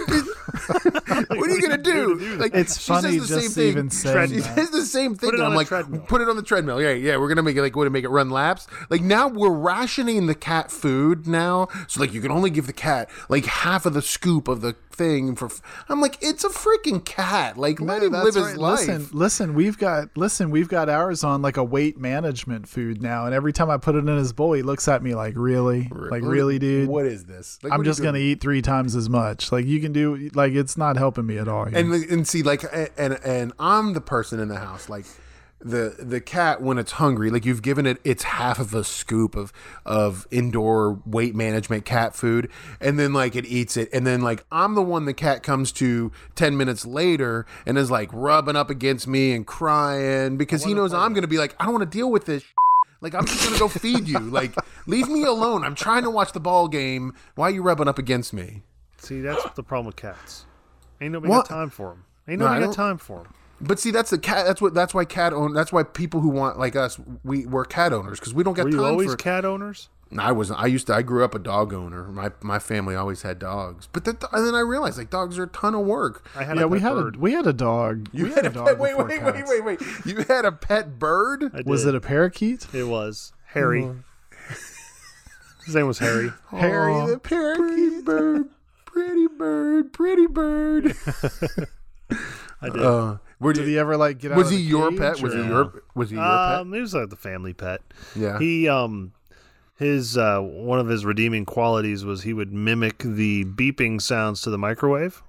Speaker 2: what are you gonna do? Like,
Speaker 3: It's
Speaker 2: she says
Speaker 3: funny
Speaker 2: the
Speaker 3: just
Speaker 2: same thing.
Speaker 3: even saying
Speaker 2: She
Speaker 3: that.
Speaker 2: says the same thing.
Speaker 4: Put it
Speaker 2: and
Speaker 4: on
Speaker 2: I'm
Speaker 4: a
Speaker 2: like,
Speaker 4: treadmill.
Speaker 2: put it on the treadmill. Yeah, yeah. We're gonna make it like, what to make it run laps. Like now we're rationing the cat food now, so like you can only give the cat like half of the scoop of the thing for. I'm like, it's a freaking cat. Like let him live his life.
Speaker 3: Listen, listen, we've got listen, we've got ours on like a weight management food now, and every time I put it in his bowl, he looks at me like, "Really, like
Speaker 2: What-
Speaker 3: really, dude?
Speaker 2: What is this? Like,
Speaker 3: I'm
Speaker 2: what are you
Speaker 3: just gonna
Speaker 2: doing?
Speaker 3: eat three times as much. Like you can do, like it's not helping me at all." here.
Speaker 2: And and see, like, and and I'm the person in the house, like. The the cat, when it's hungry, like you've given it its half of a scoop of of indoor weight management cat food, and then like it eats it, and then like I'm the one the cat comes to ten minutes later and is like rubbing up against me and crying because he knows I'm gonna be like, I don't want to deal with this. Like I'm just gonna go feed you. Like leave me alone. I'm trying to watch the ball game. Why are you rubbing up against me?
Speaker 4: See, that's the problem with cats. Ain't nobody
Speaker 2: What?
Speaker 4: got time for them. Ain't
Speaker 2: No, I
Speaker 4: nobody
Speaker 2: don't-
Speaker 4: got time for them.
Speaker 2: But see, that's the cat. That's what. That's why cat own. That's why people who want like us, we we're cat owners because we don't get
Speaker 4: Were
Speaker 2: time
Speaker 4: you always
Speaker 2: for.
Speaker 4: cat owners?
Speaker 2: I wasn't. I used to. I grew up a dog owner. My my family always had dogs. But that, and then I realized like dogs are a ton of work.
Speaker 4: I had
Speaker 3: yeah,
Speaker 4: a
Speaker 3: we
Speaker 4: pet
Speaker 3: had
Speaker 4: bird.
Speaker 3: a we had a dog.
Speaker 2: You
Speaker 3: we
Speaker 2: had a
Speaker 3: dog
Speaker 2: pet. Wait,
Speaker 3: before
Speaker 2: wait, wait,
Speaker 3: cats.
Speaker 2: wait, wait. You had a pet bird.
Speaker 4: I
Speaker 3: Was
Speaker 4: did.
Speaker 3: it a parakeet?
Speaker 4: It was Harry.
Speaker 2: Mm-hmm.
Speaker 4: His name was Harry.
Speaker 2: Harry
Speaker 3: Aw,
Speaker 2: the parakeet bird. Pretty bird. Pretty bird.
Speaker 4: I did.
Speaker 2: Uh, where
Speaker 3: Did he ever like get out?
Speaker 2: was
Speaker 3: of
Speaker 2: he
Speaker 3: the
Speaker 2: your
Speaker 3: cage,
Speaker 2: pet? Was
Speaker 3: or-
Speaker 2: he your? Was he your
Speaker 4: um, he was like the family pet.
Speaker 2: Yeah.
Speaker 4: He um, his uh, one of his redeeming qualities was he would mimic the beeping sounds to the microwave.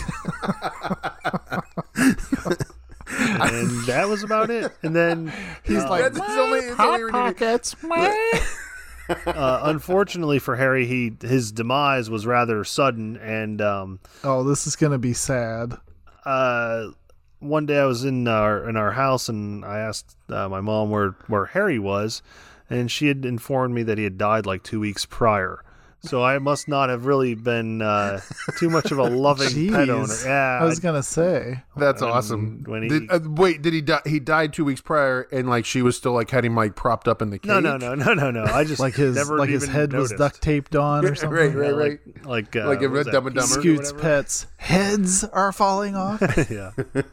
Speaker 4: And that was about it. And then
Speaker 3: He's
Speaker 4: uh,
Speaker 3: like,
Speaker 2: That's it's only, it's only redeeming-
Speaker 3: pockets.
Speaker 4: uh, unfortunately for Harry, he his demise was rather sudden. And um,
Speaker 3: Oh, this is gonna be sad.
Speaker 4: uh, one day I was in our in our house, and I asked uh, my mom where where Harry was, and she had informed me that he had died like two weeks prior. So I must not have really been uh, too much of a loving pet owner.
Speaker 3: Jeez.
Speaker 4: Yeah,
Speaker 3: I was gonna say.
Speaker 2: That's
Speaker 4: When-
Speaker 2: awesome.
Speaker 4: when he-
Speaker 2: Did- uh, wait, did he die? He died two weeks prior, and like she was still like had him like propped up in the cage.
Speaker 4: no, no, no, no, no, no. I just
Speaker 3: Like his
Speaker 4: never
Speaker 3: like his
Speaker 4: even
Speaker 3: head was
Speaker 4: noticed.
Speaker 3: duct taped on or something.
Speaker 2: Right, right,
Speaker 4: Yeah,
Speaker 2: right.
Speaker 4: Like like, uh,
Speaker 2: Like a
Speaker 4: what was that,
Speaker 2: Dumb and Dumber?
Speaker 4: Peter or
Speaker 3: Scoot's
Speaker 4: whatever?
Speaker 3: pets heads are falling off.
Speaker 4: Yeah,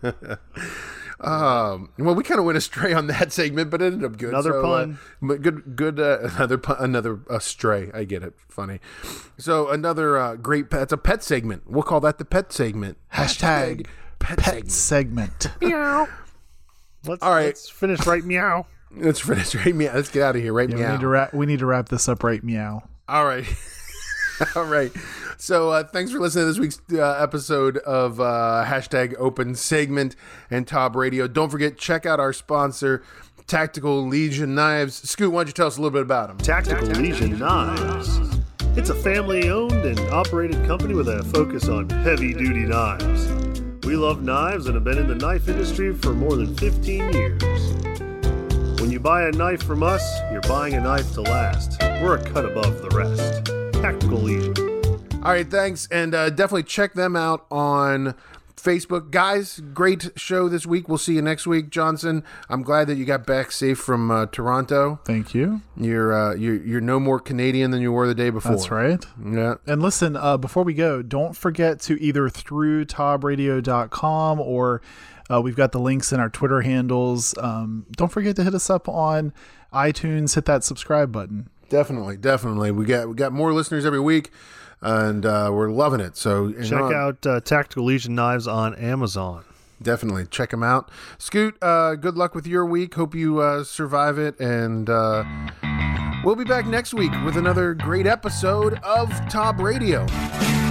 Speaker 2: Um, well, we kind of went astray on that segment, but it ended up good.
Speaker 4: Another
Speaker 2: So,
Speaker 4: pun.
Speaker 2: Uh, but good, good. Uh, another pun, another astray. I get it. Funny. So another uh, great pet. It's a pet segment. We'll call that the pet segment.
Speaker 3: Hashtag
Speaker 2: pet,
Speaker 3: pet
Speaker 2: segment.
Speaker 3: segment.
Speaker 4: let's
Speaker 2: All right.
Speaker 4: let's finish right meow.
Speaker 2: Let's finish. Right, meow. Let's get out of here. Right,
Speaker 3: Yeah, we
Speaker 2: meow.
Speaker 3: need to wrap. We need to wrap this up right meow.
Speaker 2: All right. All right. So uh, thanks for listening to this week's uh, episode of uh, hashtag open segment and Top Radio. Don't forget, check out our sponsor, Tactical Legion Knives. Scoot, why don't you tell us a little bit about them?
Speaker 4: Tactical Legion Knives. It's a family-owned and operated company with a focus on heavy-duty knives. We love knives and have been in the knife industry for more than fifteen years. When you buy a knife from us, you're buying a knife to last. We're a cut above the rest. Tactical Legion.
Speaker 2: All right, thanks. And uh, definitely check them out on Facebook. Guys, great show this week. We'll see you next week. Johnson, I'm glad that you got back safe from uh, Toronto.
Speaker 3: Thank you.
Speaker 2: You're, uh, you're you're no more Canadian than you were the day before.
Speaker 3: That's right.
Speaker 2: Yeah.
Speaker 3: And listen, uh, before we go, don't forget to either through tob radio dot com or uh, we've got the links in our Twitter handles. Um, don't forget to hit us up on iTunes. Hit that subscribe button.
Speaker 2: Definitely, definitely. We got we got more listeners every week, and uh, we're loving it. So you
Speaker 4: Check
Speaker 2: know,
Speaker 4: out uh, Tactical Legion Knives on Amazon.
Speaker 2: definitely check them out. Scoot, uh, good luck with your week. Hope you uh, survive it, and uh, We'll be back next week with another great episode of Top Radio.